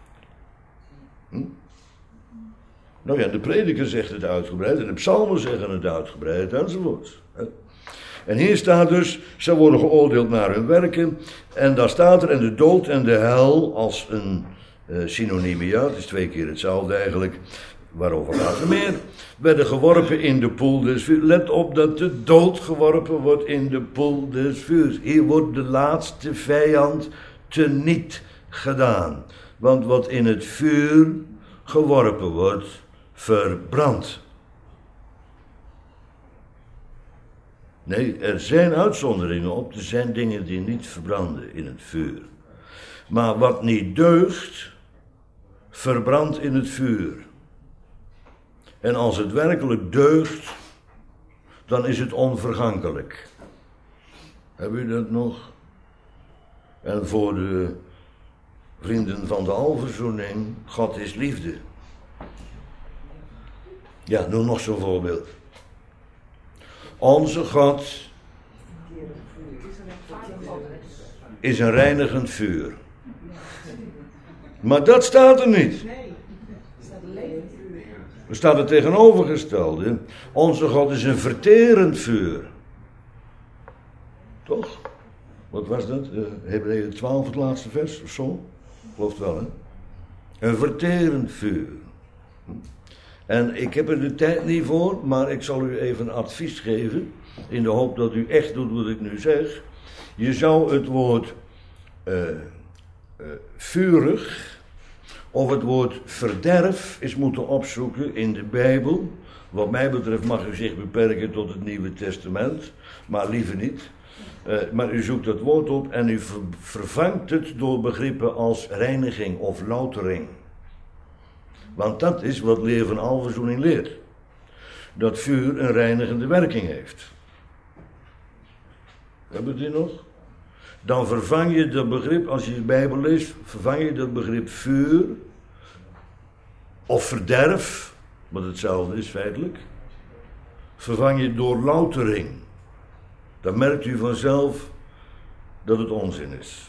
Nou ja, de prediker zegt het uitgebreid en de psalmen zeggen het uitgebreid enzovoort. En hier staat dus, zij worden geoordeeld naar hun werken. En daar staat er, en de dood en de hel als een synoniem, ja, het is 2 keer hetzelfde eigenlijk, waarover later meer, werden geworpen in de poel des vuurs. Let op dat de dood geworpen wordt in de poel des vuurs. Hier wordt de laatste vijand teniet gedaan. Want wat in het vuur geworpen wordt, verbrandt. Nee, er zijn uitzonderingen op. Er zijn dingen die niet verbranden in het vuur. Maar wat niet deugt, verbrandt in het vuur. En als het werkelijk deugt, dan is het onvergankelijk. Hebben u dat nog? En voor de vrienden van de alverzoening, God is liefde. Ja, noem nog zo'n voorbeeld. Onze God is een reinigend vuur. Maar dat staat er niet. Er staat het tegenovergestelde. Onze God is een verterend vuur. Toch? Wat was dat? Hebreeën 12, het laatste vers of zo? Gelooft wel, hè? Een verterend vuur. En ik heb er de tijd niet voor, maar ik zal u even advies geven. In de hoop dat u echt doet wat ik nu zeg. Je zou het woord vurig of het woord verderf eens moeten opzoeken in de Bijbel. Wat mij betreft mag u zich beperken tot het Nieuwe Testament, maar liever niet. Maar u zoekt dat woord op en u vervangt het door begrippen als reiniging of loutering. Want dat is wat leer van alverzoening leert. Dat vuur een reinigende werking heeft. Hebben we die nog? Dan vervang je dat begrip, als je de Bijbel leest, vervang je dat begrip vuur of verderf, wat hetzelfde is feitelijk, vervang je door loutering. Dan merkt u vanzelf dat het onzin is.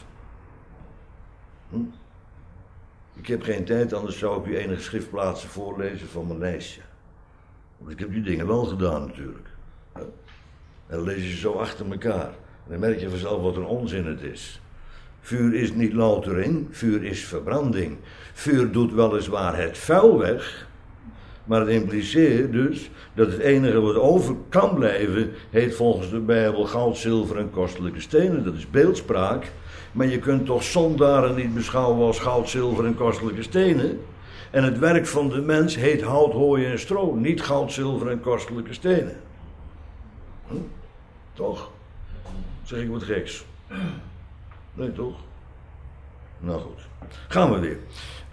Ik heb geen tijd, anders zou ik u enige schriftplaatsen voorlezen van mijn lijstje. Want ik heb die dingen wel gedaan natuurlijk. En dan lees je ze zo achter elkaar. En dan merk je vanzelf wat een onzin het is. Vuur is niet loutering, vuur is verbranding. Vuur doet weliswaar het vuil weg, maar het impliceert dus dat het enige wat over kan blijven, heet volgens de Bijbel goud, zilver en kostelijke stenen. Dat is beeldspraak. Maar je kunt toch zondaren niet beschouwen als goud, zilver en kostelijke stenen. En het werk van de mens heet hout, hooi en stro. Niet goud, zilver en kostelijke stenen. Toch? Zeg ik wat geks? Nee, toch? Nou goed. Gaan we weer.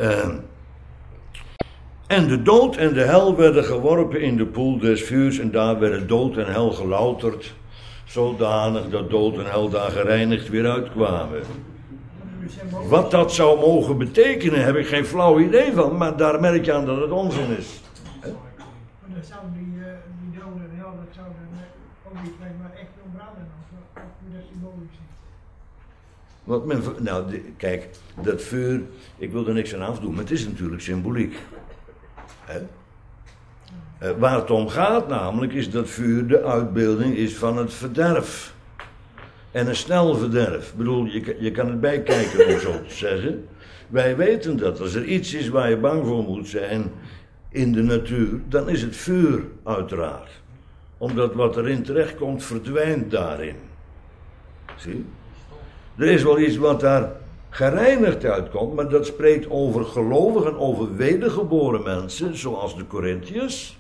En de dood en de hel werden geworpen in de poel des vuurs. En daar werden dood en hel gelouterd. Zodanig dat dood en hel daar gereinigd weer uitkwamen. Wat dat zou mogen betekenen, heb ik geen flauw idee van. Maar daar merk je aan dat het onzin is. Dan zou die dood en hel, dat zou dan ook niet maar echt ontbranden. Of hoe dat symbolisch is. Want kijk, dat vuur, ik wil er niks aan afdoen, maar het is natuurlijk symboliek. Waar het om gaat namelijk is dat vuur de uitbeelding is van het verderf. En een snel verderf. Ik bedoel, je kan het bijkijken om zo te zeggen. Wij weten dat als er iets is waar je bang voor moet zijn in de natuur, dan is het vuur uiteraard. Omdat wat erin terechtkomt verdwijnt daarin. Zie? Er is wel iets wat daar gereinigd uitkomt, maar dat spreekt over gelovigen, over wedergeboren mensen, zoals de Corinthiërs.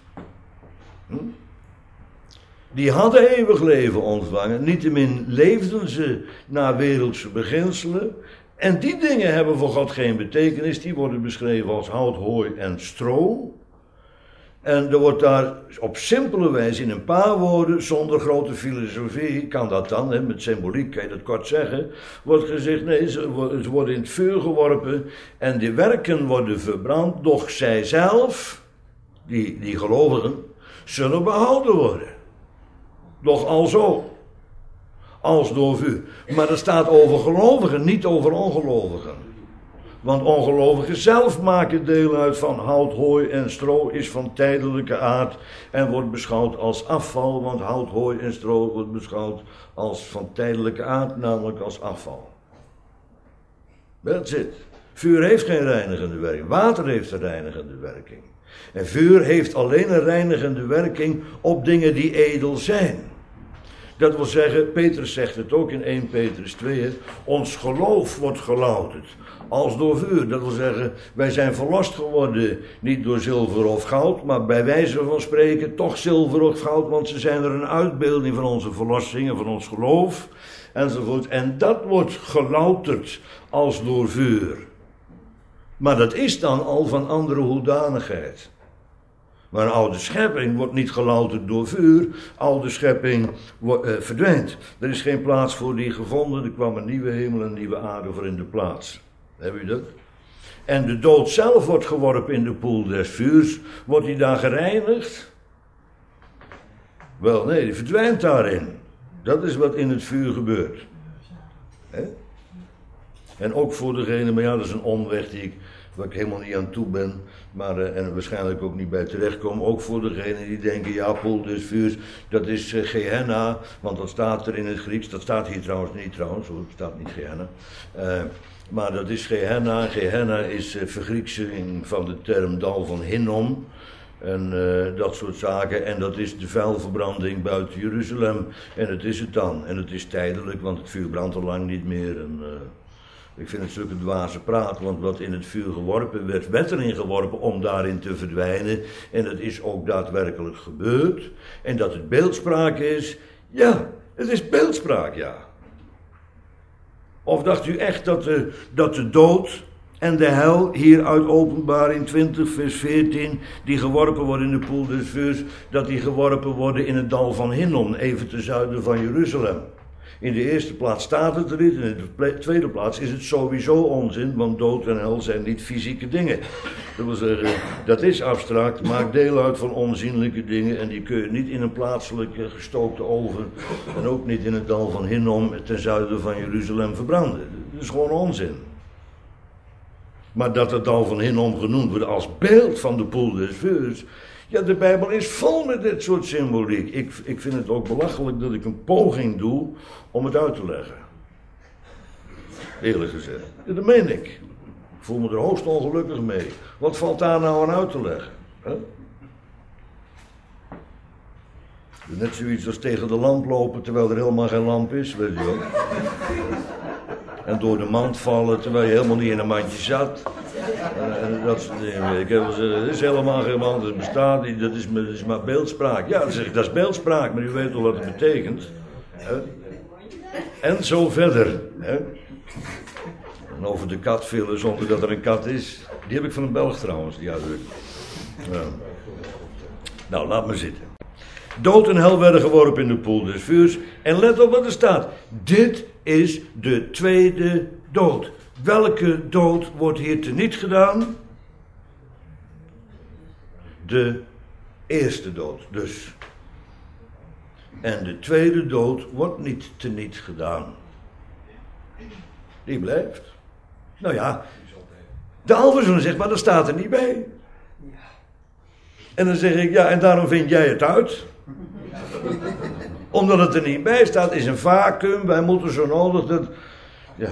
Die hadden eeuwig leven ontvangen, niettemin leefden ze naar wereldse beginselen. En die dingen hebben voor God geen betekenis, die worden beschreven als hout, hooi en stro. En er wordt daar op simpele wijze in een paar woorden, zonder grote filosofie, kan dat dan, met symboliek kan je dat kort zeggen, wordt gezegd, nee, ze worden in het vuur geworpen en de werken worden verbrand, doch zij zelf, die gelovigen, zullen behouden worden. Doch alzo, als door vuur. Maar dat staat over gelovigen, niet over ongelovigen. Want ongelovigen zelf maken deel uit van hout, hooi en stro, is van tijdelijke aard en wordt beschouwd als afval, want hout, hooi en stro wordt beschouwd als van tijdelijke aard, namelijk als afval. That's it. Vuur heeft geen reinigende werking, water heeft een reinigende werking. En vuur heeft alleen een reinigende werking op dingen die edel zijn. Dat wil zeggen, Petrus zegt het ook in 1 Petrus 2, ons geloof wordt gelouterd als door vuur. Dat wil zeggen, wij zijn verlost geworden, niet door zilver of goud, maar bij wijze van spreken toch zilver of goud, want ze zijn er een uitbeelding van onze verlossing en van ons geloof, enzovoort. En dat wordt gelouterd als door vuur. Maar dat is dan al van andere hoedanigheid. Maar een oude schepping wordt niet gelouterd door vuur. Oude schepping verdwijnt. Er is geen plaats voor die gevonden. Er kwam een nieuwe hemel en een nieuwe aarde voor in de plaats. Heb je dat? En de dood zelf wordt geworpen in de poel des vuurs. Wordt die daar gereinigd? Wel nee, die verdwijnt daarin. Dat is wat in het vuur gebeurt. He? En ook voor degene, maar ja, dat is een omweg waar ik helemaal niet aan toe ben, maar en waarschijnlijk ook niet bij terechtkom. Ook voor degenen die denken, ja, poel des vuurs, dat is Gehenna, want dat staat er in het Grieks. Dat staat hier trouwens niet, hoor, het staat niet Gehenna. Maar dat is Gehenna. Gehenna is vergrieksing van de term dal van Hinnom. En dat soort zaken. En dat is de vuilverbranding buiten Jeruzalem. En het is het dan. En het is tijdelijk, want het vuur brandt al lang niet meer. En ik vind het zulke dwaze praat, want wat in het vuur geworpen werd, werd erin geworpen om daarin te verdwijnen. En dat is ook daadwerkelijk gebeurd. En dat het beeldspraak is, ja, het is beeldspraak, ja. Of dacht u echt dat de dood en de hel hier uit Openbaring 20 vers 14, die geworpen worden in de poel des vuurs, dat die geworpen worden in het dal van Hinnom, even ten zuiden van Jeruzalem. In de eerste plaats staat het er niet, en in de tweede plaats is het sowieso onzin, want dood en hel zijn niet fysieke dingen. Dat wil zeggen, dat is abstract, maakt deel uit van onzienlijke dingen en die kun je niet in een plaatselijke gestookte oven en ook niet in het dal van Hinnom ten zuiden van Jeruzalem verbranden. Dat is gewoon onzin. Maar dat het dal van Hinnom genoemd wordt als beeld van de poel des vuurs, ja, de Bijbel is vol met dit soort symboliek. Ik vind het ook belachelijk dat ik een poging doe om het uit te leggen. Eerlijk gezegd. Ja, dat meen ik. Ik voel me er hoogst ongelukkig mee. Wat valt daar nou aan uit te leggen? Huh? Net zoiets als tegen de lamp lopen terwijl er helemaal geen lamp is, weet je wel. en door de mand vallen terwijl je helemaal niet in een mandje zat. Dat soort dingen. Ik heb wel gezegd, dat is helemaal geen mand, dat bestaat niet, dat is maar beeldspraak. Ja, dan zeg ik, dat is beeldspraak, maar u weet wel wat het betekent. En zo verder. En over de kat villen zonder dat er een kat is. Die heb ik van een Belg trouwens, die uitdrukking. Nou, laat maar zitten. Dood en hel werden geworpen in de poel des vuurs. En let op wat er staat. Dit is de tweede dood. Welke dood wordt hier teniet gedaan? De eerste dood dus. En de tweede dood wordt niet teniet gedaan. Die blijft. Nou ja, de alverzoener zegt, maar dat staat er niet bij. En dan zeg ik, ja, en daarom vind jij het uit. Omdat het er niet bij staat, is een vacuüm. Wij moeten zo nodig dat... Ja.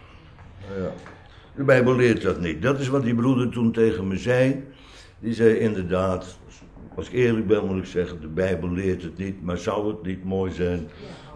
De Bijbel leert dat niet. Dat is wat die broeder toen tegen me zei. Die zei inderdaad, als ik eerlijk ben moet ik zeggen, de Bijbel leert het niet. Maar zou het niet mooi zijn?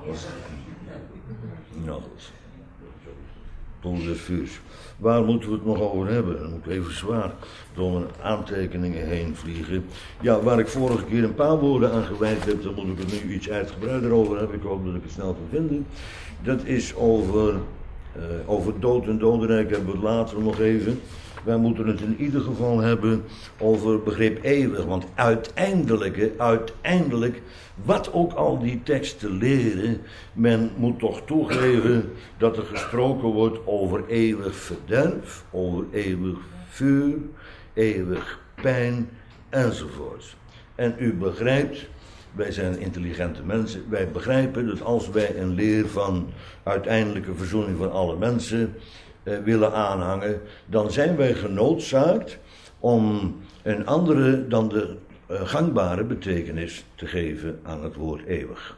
Nou goed. Poel des vuurs. Waar moeten we het nog over hebben? Dan moet ik even zwaar door mijn aantekeningen heen vliegen. Ja, waar ik vorige keer een paar woorden aan gewijd heb, dan moet ik het nu iets uitgebreider over hebben. Ik hoop dat ik het snel kan vinden. Dat is over dood en dodenrijk hebben we het later nog even. Wij moeten het in ieder geval hebben over begrip eeuwig. Want uiteindelijk, wat ook al die teksten leren, men moet toch toegeven dat er gesproken wordt over eeuwig verderf, over eeuwig vuur, eeuwig pijn enzovoort. En u begrijpt, wij zijn intelligente mensen, wij begrijpen dat als wij een leer van uiteindelijke verzoening van alle mensen willen aanhangen, dan zijn wij genoodzaakt om een andere dan de gangbare betekenis te geven aan het woord eeuwig.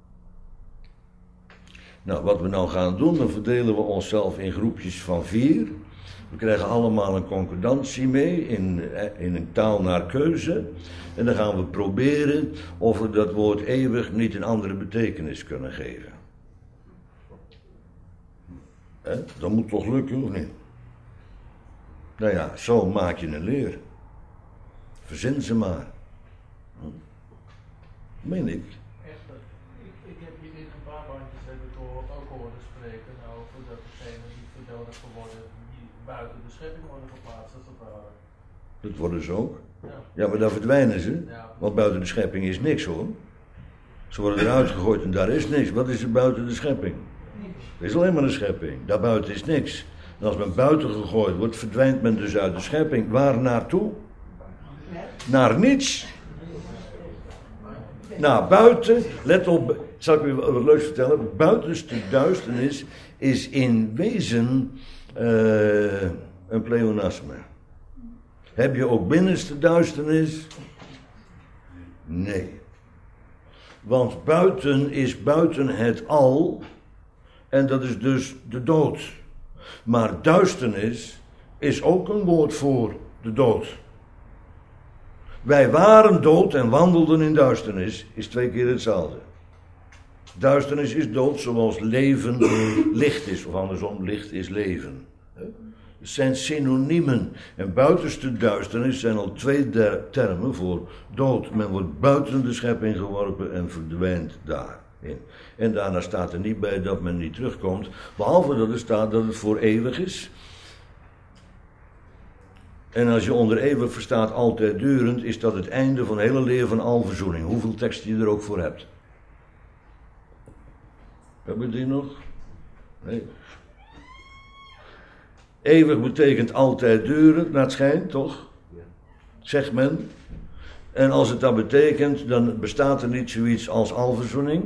Nou, wat we nou gaan doen, dan verdelen we onszelf in groepjes van 4. We krijgen allemaal een concordantie mee in een taal naar keuze. En dan gaan we proberen of we dat woord eeuwig niet een andere betekenis kunnen geven. Dat moet toch lukken, of niet? Nou ja, zo maak je een leer. Verzin ze maar. Meen ik. Ik heb hier in een paar bandjes ook horen spreken over dat degenen die verdodigd worden, die buiten de schepping worden geplaatst, als het ware. Dat worden ze ook. Ja, Ja, maar dan verdwijnen ze. Ja. Want buiten de schepping is niks hoor. Ze worden eruit gegooid en daar is niks. Wat is er buiten de schepping? Er is alleen maar een schepping. Daarbuiten is niks. En als men buiten gegooid wordt, verdwijnt men dus uit de schepping. Waar naartoe? Naar niets. Naar buiten. Let op, zal ik u wat leuks vertellen. Buitenste duisternis is in wezen een pleonasme. Heb je ook binnenste duisternis? Nee. Want buiten is buiten het al. En dat is dus de dood. Maar duisternis is ook een woord voor de dood. Wij waren dood en wandelden in duisternis, is 2 keer hetzelfde. Duisternis is dood zoals leven licht is, of andersom, licht is leven. Het zijn synoniemen. En buitenste duisternis zijn al 2 termen voor dood. Men wordt buiten de schepping geworpen en verdwijnt daarin. En daarna staat er niet bij dat men niet terugkomt, behalve dat er staat dat het voor eeuwig is. En als je onder eeuwig verstaat altijd durend, is dat het einde van de hele leer van alverzoening. Hoeveel teksten je er ook voor hebt. Hebben we die nog? Nee. Eeuwig betekent altijd durend, naar het schijnt, toch? Zegt men. En als het dat betekent, dan bestaat er niet zoiets als alverzoening.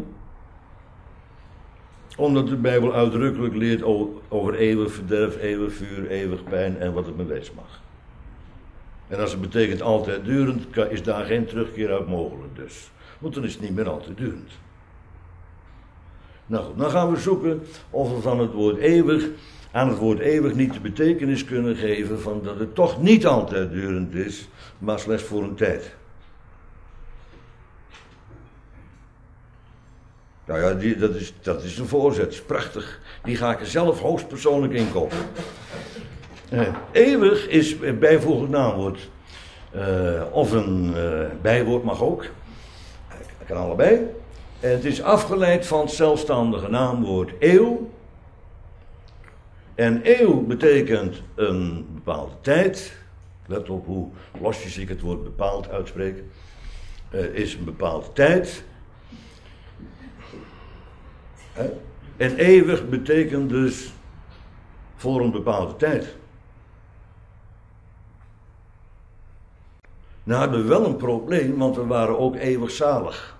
Omdat de Bijbel uitdrukkelijk leert over eeuwig verderf, eeuwig vuur, eeuwig pijn en wat het me wezen mag. En als het betekent altijd durend, is daar geen terugkeer uit mogelijk dus. Want dan is het niet meer altijd durend. Nou goed, dan gaan we zoeken of we van het woord eeuwig aan het woord eeuwig niet de betekenis kunnen geven van dat het toch niet altijd durend is, maar slechts voor een tijd. Nou ja, dat is een voorzet. Prachtig. Die ga ik er zelf hoogstpersoonlijk in kopen. Eeuwig is een bijvoeglijk naamwoord. Of een bijwoord mag ook. Dat kan allebei. En het is afgeleid van het zelfstandige naamwoord eeuw. En eeuw betekent een bepaalde tijd. Let op hoe losjes ik het woord bepaald uitspreek. Is een bepaalde tijd. En eeuwig betekent dus voor een bepaalde tijd. Nou hebben we wel een probleem, want we waren ook eeuwig zalig.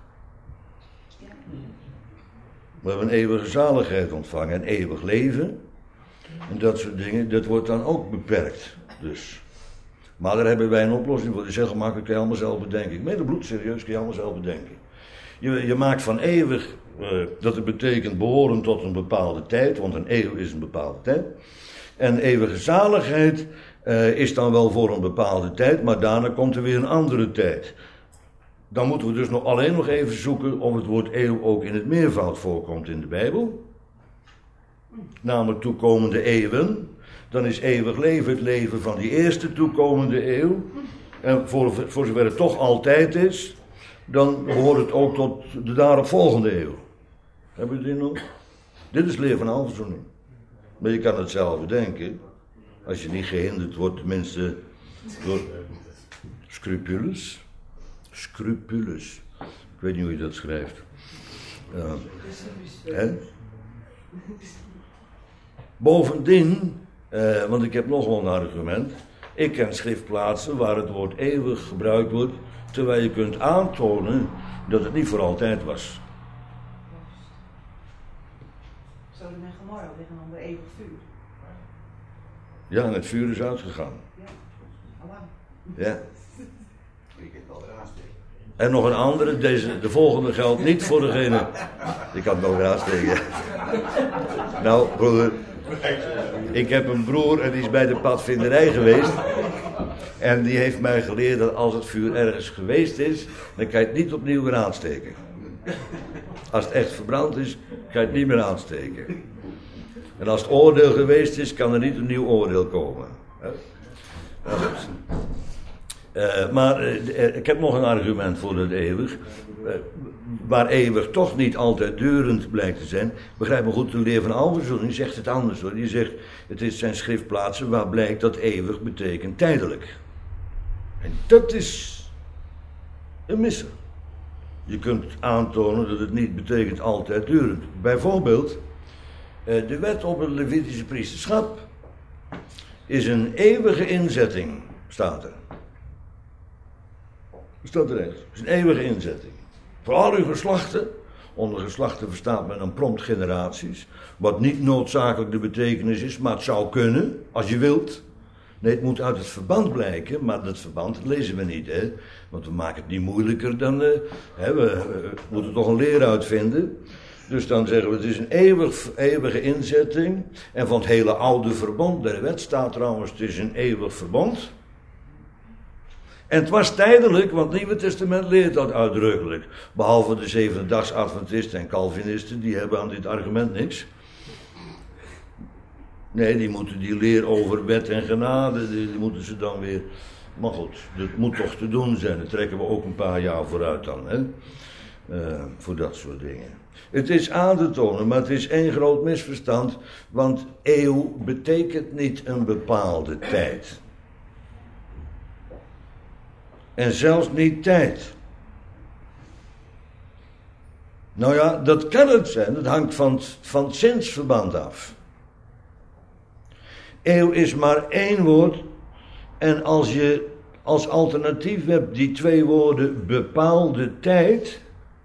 We hebben een eeuwige zaligheid ontvangen, een eeuwig leven. En dat soort dingen, dat wordt dan ook beperkt. Dus. Maar daar hebben wij een oplossing voor. Dat is heel gemakkelijk, kun je allemaal zelf bedenken. Ik meen het bloed serieus, kun je allemaal zelf bedenken. Je maakt van eeuwig, dat het betekent behoren tot een bepaalde tijd, want een eeuw is een bepaalde tijd. En eeuwige zaligheid is dan wel voor een bepaalde tijd, maar daarna komt er weer een andere tijd. Dan moeten we dus alleen nog even zoeken of het woord eeuw ook in het meervoud voorkomt in de Bijbel. Namelijk toekomende eeuwen. Dan is eeuwig leven het leven van die eerste toekomende eeuw. En voor zover het toch altijd is, dan behoort het ook tot de daaropvolgende eeuw. Hebben we dit nog? Dit is leer van alverzoening. Maar je kan het zelf bedenken. Als je niet gehinderd wordt, tenminste door scrupules. Scrupules. Ik weet niet hoe je dat schrijft. Bovendien, want ik heb nog wel een argument. Ik ken schriftplaatsen waar het woord eeuwig gebruikt wordt, terwijl je kunt aantonen dat het niet voor altijd was. Sodom en Gomorra liggen onder eeuwig vuur. Ja, en het vuur is uitgegaan. Ja, allang. Ja. Ik heb wel weer aansteken. En nog een andere, de volgende geldt niet voor degene. Ik kan het wel weer aansteken. Nou, broer. Ik heb een broer en die is bij de padvinderij geweest. En die heeft mij geleerd dat als het vuur ergens geweest is, dan kan je het niet opnieuw weer aansteken. Als het echt verbrand is, kan je het niet meer aansteken. En als het oordeel geweest is, kan er niet een nieuw oordeel komen. Maar ik heb nog een argument voor het eeuwig. Waar eeuwig toch niet altijd durend blijkt te zijn. Begrijp me goed, de leer van Alverzoen, die zegt het anders hoor. Die zegt, het zijn schriftplaatsen waar blijkt dat eeuwig betekent tijdelijk. En dat is een misser. Je kunt aantonen dat het niet betekent altijd durend. Bijvoorbeeld, de wet op het Levitische priesterschap is een eeuwige inzetting, staat er. Staat er echt. Het is een eeuwige inzetting. Voor al uw geslachten. Onder geslachten verstaat men dan prompt generaties. Wat niet noodzakelijk de betekenis is, maar het zou kunnen, als je wilt. Nee, het moet uit het verband blijken, maar dat verband lezen we niet, hè. Want we maken het niet moeilijker dan, we moeten toch een leer uitvinden. Dus dan zeggen we, het is een eeuwige inzetting. En van het hele oude verbond, de wet staat trouwens, het is een eeuwig verbond. En het was tijdelijk, want het Nieuwe Testament leert dat uitdrukkelijk. Behalve de Zevendedaags Adventisten en Calvinisten, die hebben aan dit argument niks. Nee, die moeten die leer over wet en genade, die moeten ze dan weer... Maar goed, dat moet toch te doen zijn. Dat trekken we ook een paar jaar vooruit dan, hè. Voor dat soort dingen. Het is aan te tonen, maar het is één groot misverstand. Want eeuw betekent niet een bepaalde tijd. En zelfs niet tijd. Nou ja, dat kan het zijn. Dat hangt van het zinsverband af. Eeuw is maar één woord. En als je als alternatief hebt die twee woorden bepaalde tijd,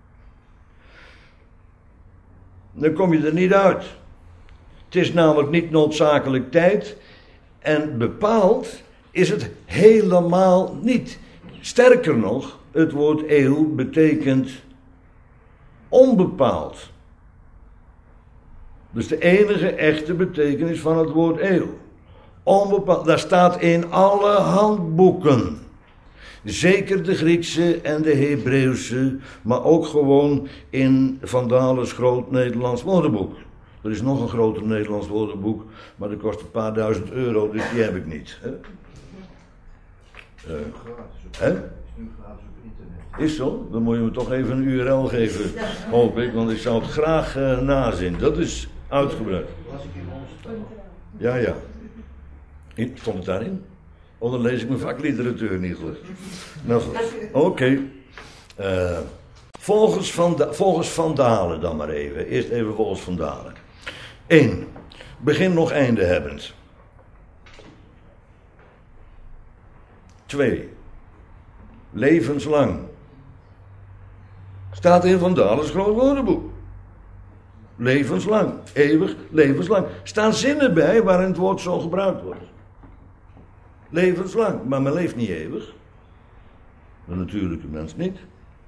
dan kom je er niet uit. Het is namelijk niet noodzakelijk tijd. En bepaald is het helemaal niet. Sterker nog, het woord eeuw betekent onbepaald. Dus de enige echte betekenis van het woord eeuw. Onbepaald. Dat staat in alle handboeken. Zeker de Griekse en de Hebreeuwse, maar ook gewoon in Van Dale's Groot Nederlands Woordenboek. Er is nog een groter Nederlands woordenboek, maar dat kost een paar duizend euro, dus die heb ik niet. Hè? Hè? Nu gratis op internet. Is zo? Dan moet je me toch even een URL geven, hoop ik, want ik zou het graag nazien. Dat is uitgebreid. Was ik in onze taal? Ja. Stond het daarin? Oh, dan lees ik mijn vakliteratuur niet goed. Nou goed, oké. Volgens Van Dale dan maar even. Eerst even volgens Van Dale. 1. Begin nog einde hebbend. 2. Levenslang. Staat in Van Dale's Groot Woordenboek. Levenslang. Eeuwig, levenslang. Staan zinnen bij waarin het woord zo gebruikt wordt. Levenslang. Maar men leeft niet eeuwig. De natuurlijke mens niet.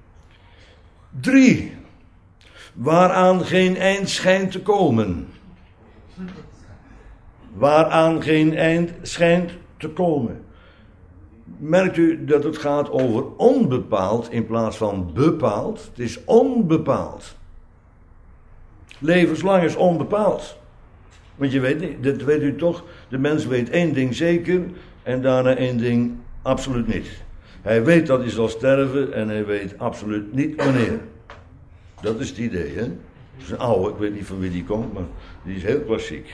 3. Waaraan geen eind schijnt te komen. Waaraan geen eind schijnt te komen. Merkt u dat het gaat over onbepaald in plaats van bepaald? Het is onbepaald. Levenslang is onbepaald. Want je weet niet, dat weet u toch, de mens weet één ding zeker en daarna één ding absoluut niet. Hij weet dat hij zal sterven en hij weet absoluut niet wanneer. Dat is het idee, hè? Dat is een oude, ik weet niet van wie die komt, maar die is heel klassiek.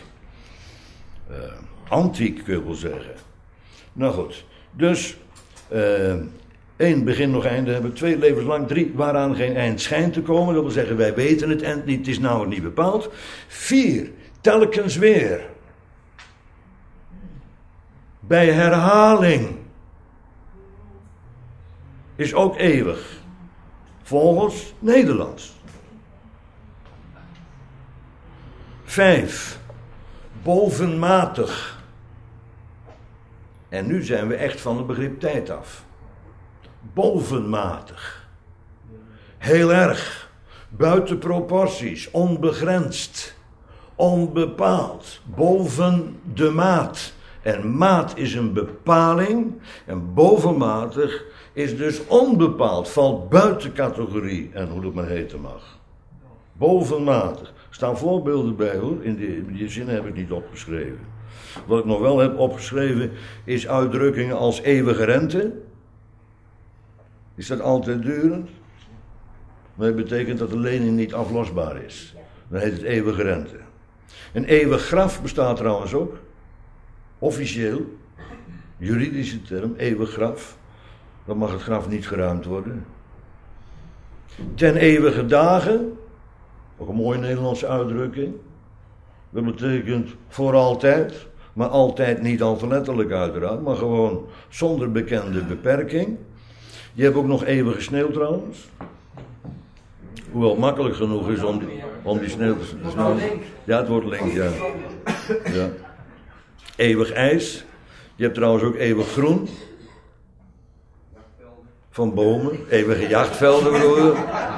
Antiek kun je wel zeggen. Nou goed, dus 1, begin nog einde hebben. 2, levenslang. 3, waaraan geen eind schijnt te komen. Dat wil zeggen, wij weten het eind niet, het is nou niet bepaald. 4, telkens weer. Bij herhaling. Is ook eeuwig. Volgens Nederlands. 5, bovenmatig. En nu zijn we echt van het begrip tijd af. Bovenmatig. Heel erg. Buiten proporties. Onbegrensd. Onbepaald. Boven de maat. En maat is een bepaling. En bovenmatig is dus onbepaald. Valt buiten categorie. En hoe dat maar heten mag. Bovenmatig. Er staan voorbeelden bij hoor. In die zin heb ik niet opgeschreven. Wat ik nog wel heb opgeschreven is uitdrukkingen als eeuwige rente. Is dat altijd durend? Maar dat betekent dat de lening niet aflosbaar is. Dan heet het eeuwige rente. Een eeuwig graf bestaat trouwens ook. Officieel. Juridische term, eeuwig graf. Dan mag het graf niet geruimd worden. Ten eeuwige dagen. Ook een mooie Nederlandse uitdrukking. Dat betekent voor altijd. Maar altijd niet al te letterlijk uiteraard. Maar gewoon zonder bekende beperking. Je hebt ook nog eeuwige sneeuw trouwens. Hoewel het makkelijk genoeg is om die sneeuw te snel. Ja, het wordt link, ja. Eeuwig ijs. Je hebt trouwens ook eeuwig groen. Van bomen. Eeuwige jachtvelden bedoel je.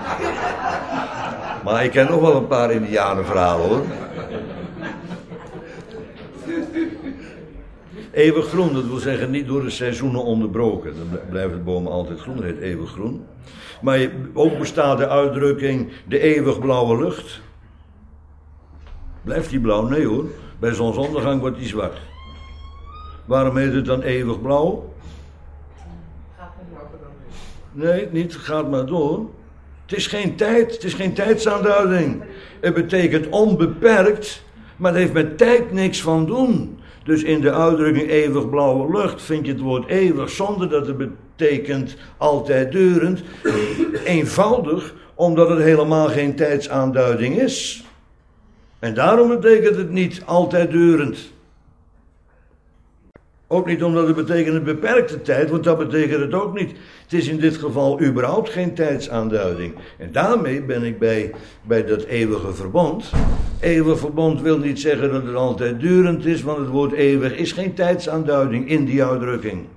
Maar ik ken nog wel een paar indianenverhalen hoor. Eeuwig groen, dat wil zeggen niet door de seizoenen onderbroken. Dan blijven de bomen altijd groen, dat heet eeuwig groen. Maar ook bestaat de uitdrukking de eeuwig blauwe lucht. Blijft die blauw? Nee hoor. Bij zonsondergang wordt die zwart. Waarom heet het dan eeuwig blauw? Nee, niet gaat maar door. Het is geen tijd, het is geen tijdsaanduiding. Het betekent onbeperkt, maar het heeft met tijd niks van doen. Dus in de uitdrukking eeuwig blauwe lucht vind je het woord eeuwig zonder dat het betekent altijd durend. Eenvoudig omdat het helemaal geen tijdsaanduiding is. En daarom betekent het niet altijd durend. Ook niet omdat het betekent een beperkte tijd, want dat betekent het ook niet. Het is in dit geval überhaupt geen tijdsaanduiding. En daarmee ben ik bij dat eeuwige verbond. Eeuwig verbond wil niet zeggen dat het altijd durend is, want het woord eeuwig is geen tijdsaanduiding in die uitdrukking.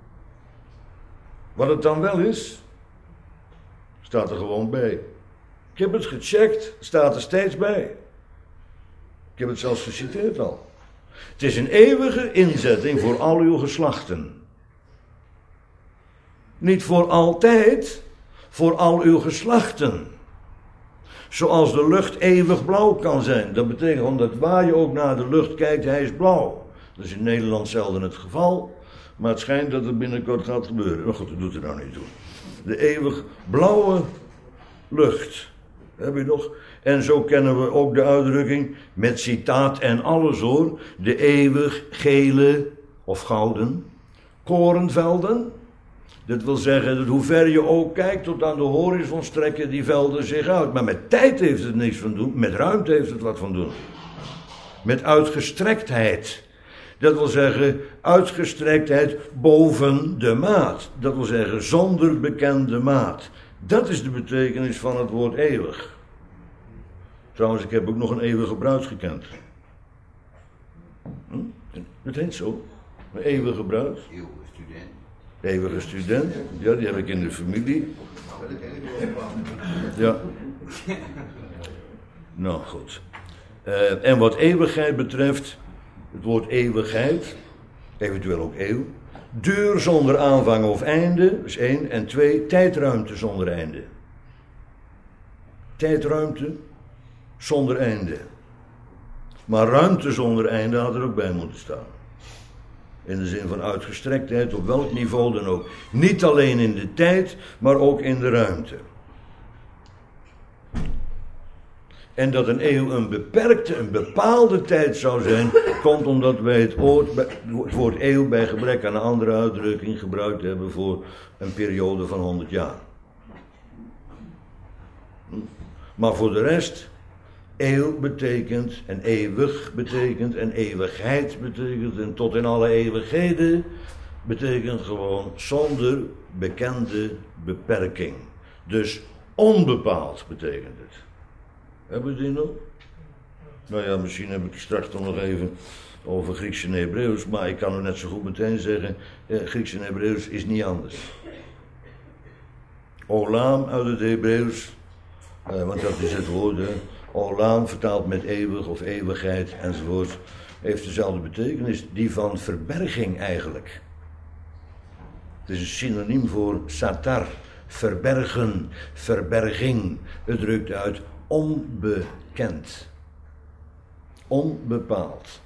Wat het dan wel is, staat er gewoon bij. Ik heb het gecheckt, staat er steeds bij. Ik heb het zelfs geciteerd al. Het is een eeuwige inzetting voor al uw geslachten. Niet voor altijd, voor al uw geslachten. Zoals de lucht eeuwig blauw kan zijn. Dat betekent omdat waar je ook naar de lucht kijkt, hij is blauw. Dat is in Nederland zelden het geval. Maar het schijnt dat het binnenkort gaat gebeuren. Maar goed, dat doet er nou niet toe. De eeuwig blauwe lucht. Heb je nog? En zo kennen we ook de uitdrukking, met citaat en alles hoor, de eeuwig gele of gouden korenvelden. Dat wil zeggen, dat hoe ver je ook kijkt, tot aan de horizon strekken die velden zich uit. Maar met tijd heeft het niks van doen, met ruimte heeft het wat van doen. Met uitgestrektheid. Dat wil zeggen, uitgestrektheid boven de maat. Dat wil zeggen, zonder bekende maat. Dat is de betekenis van het woord eeuwig. Trouwens, ik heb ook nog een eeuwige bruid gekend. Het heet zo. Een eeuwige bruid. Eeuwige student. Eeuwige student. Ja, die heb ik in de familie. Nou, dat ken ik wel van. Ja. Nou, goed. En wat eeuwigheid betreft, het woord eeuwigheid, eventueel ook eeuw, duur zonder aanvang of einde, dat is 1. En 2, tijdruimte zonder einde. Tijdruimte zonder einde. Maar ruimte zonder einde had er ook bij moeten staan. In de zin van uitgestrektheid, op welk niveau dan ook. Niet alleen in de tijd, maar ook in de ruimte. En dat een eeuw een beperkte, een bepaalde tijd zou zijn, komt omdat wij het woord eeuw bij gebrek aan een andere uitdrukking gebruikt hebben voor een periode van 100 jaar. Maar voor de rest, eeuw betekent en eeuwig betekent en eeuwigheid betekent en tot in alle eeuwigheden betekent gewoon zonder bekende beperking. Dus onbepaald betekent het. Hebben we die nog? Nou ja, misschien heb ik straks nog even over Grieks en Hebreeuws, maar ik kan u net zo goed meteen zeggen, Grieks en Hebreeuws is niet anders. Olam uit het Hebreeuws, want dat is het woord, Olam vertaald met eeuwig of eeuwigheid enzovoort, heeft dezelfde betekenis, die van verberging eigenlijk. Het is een synoniem voor satar, verbergen, verberging. Het drukt uit onbekend. Onbepaald.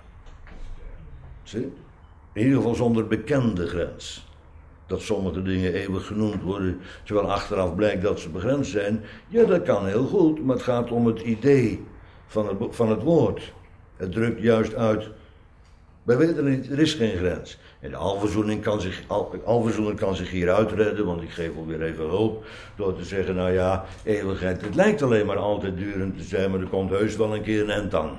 Zie? In ieder geval zonder bekende grens. Dat sommige dingen eeuwig genoemd worden, terwijl achteraf blijkt dat ze begrensd zijn. Ja, dat kan heel goed, maar het gaat om het idee van het woord. Het drukt juist uit, wij weten niet, er is geen grens. En de alverzoening kan zich hier uitredden, want ik geef alweer even hulp, door te zeggen, nou ja, eeuwigheid, het lijkt alleen maar altijd durend te zijn, maar er komt heus wel een keer een end aan.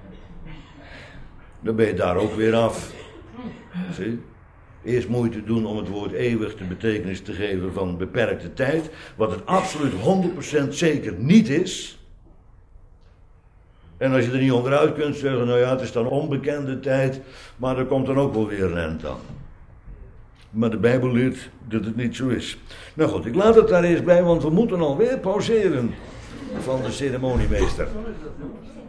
Dan ben je daar ook weer af. Zie? Eerst moeite doen om het woord eeuwig de betekenis te geven van beperkte tijd, wat het absoluut 100% zeker niet is. En als je er niet onderuit kunt zeggen, nou ja, het is dan onbekende tijd, maar er komt dan ook wel weer een eind aan. Maar de Bijbel leert dat het niet zo is. Nou goed, ik laat het daar eerst bij, want we moeten alweer pauzeren van de ceremoniemeester.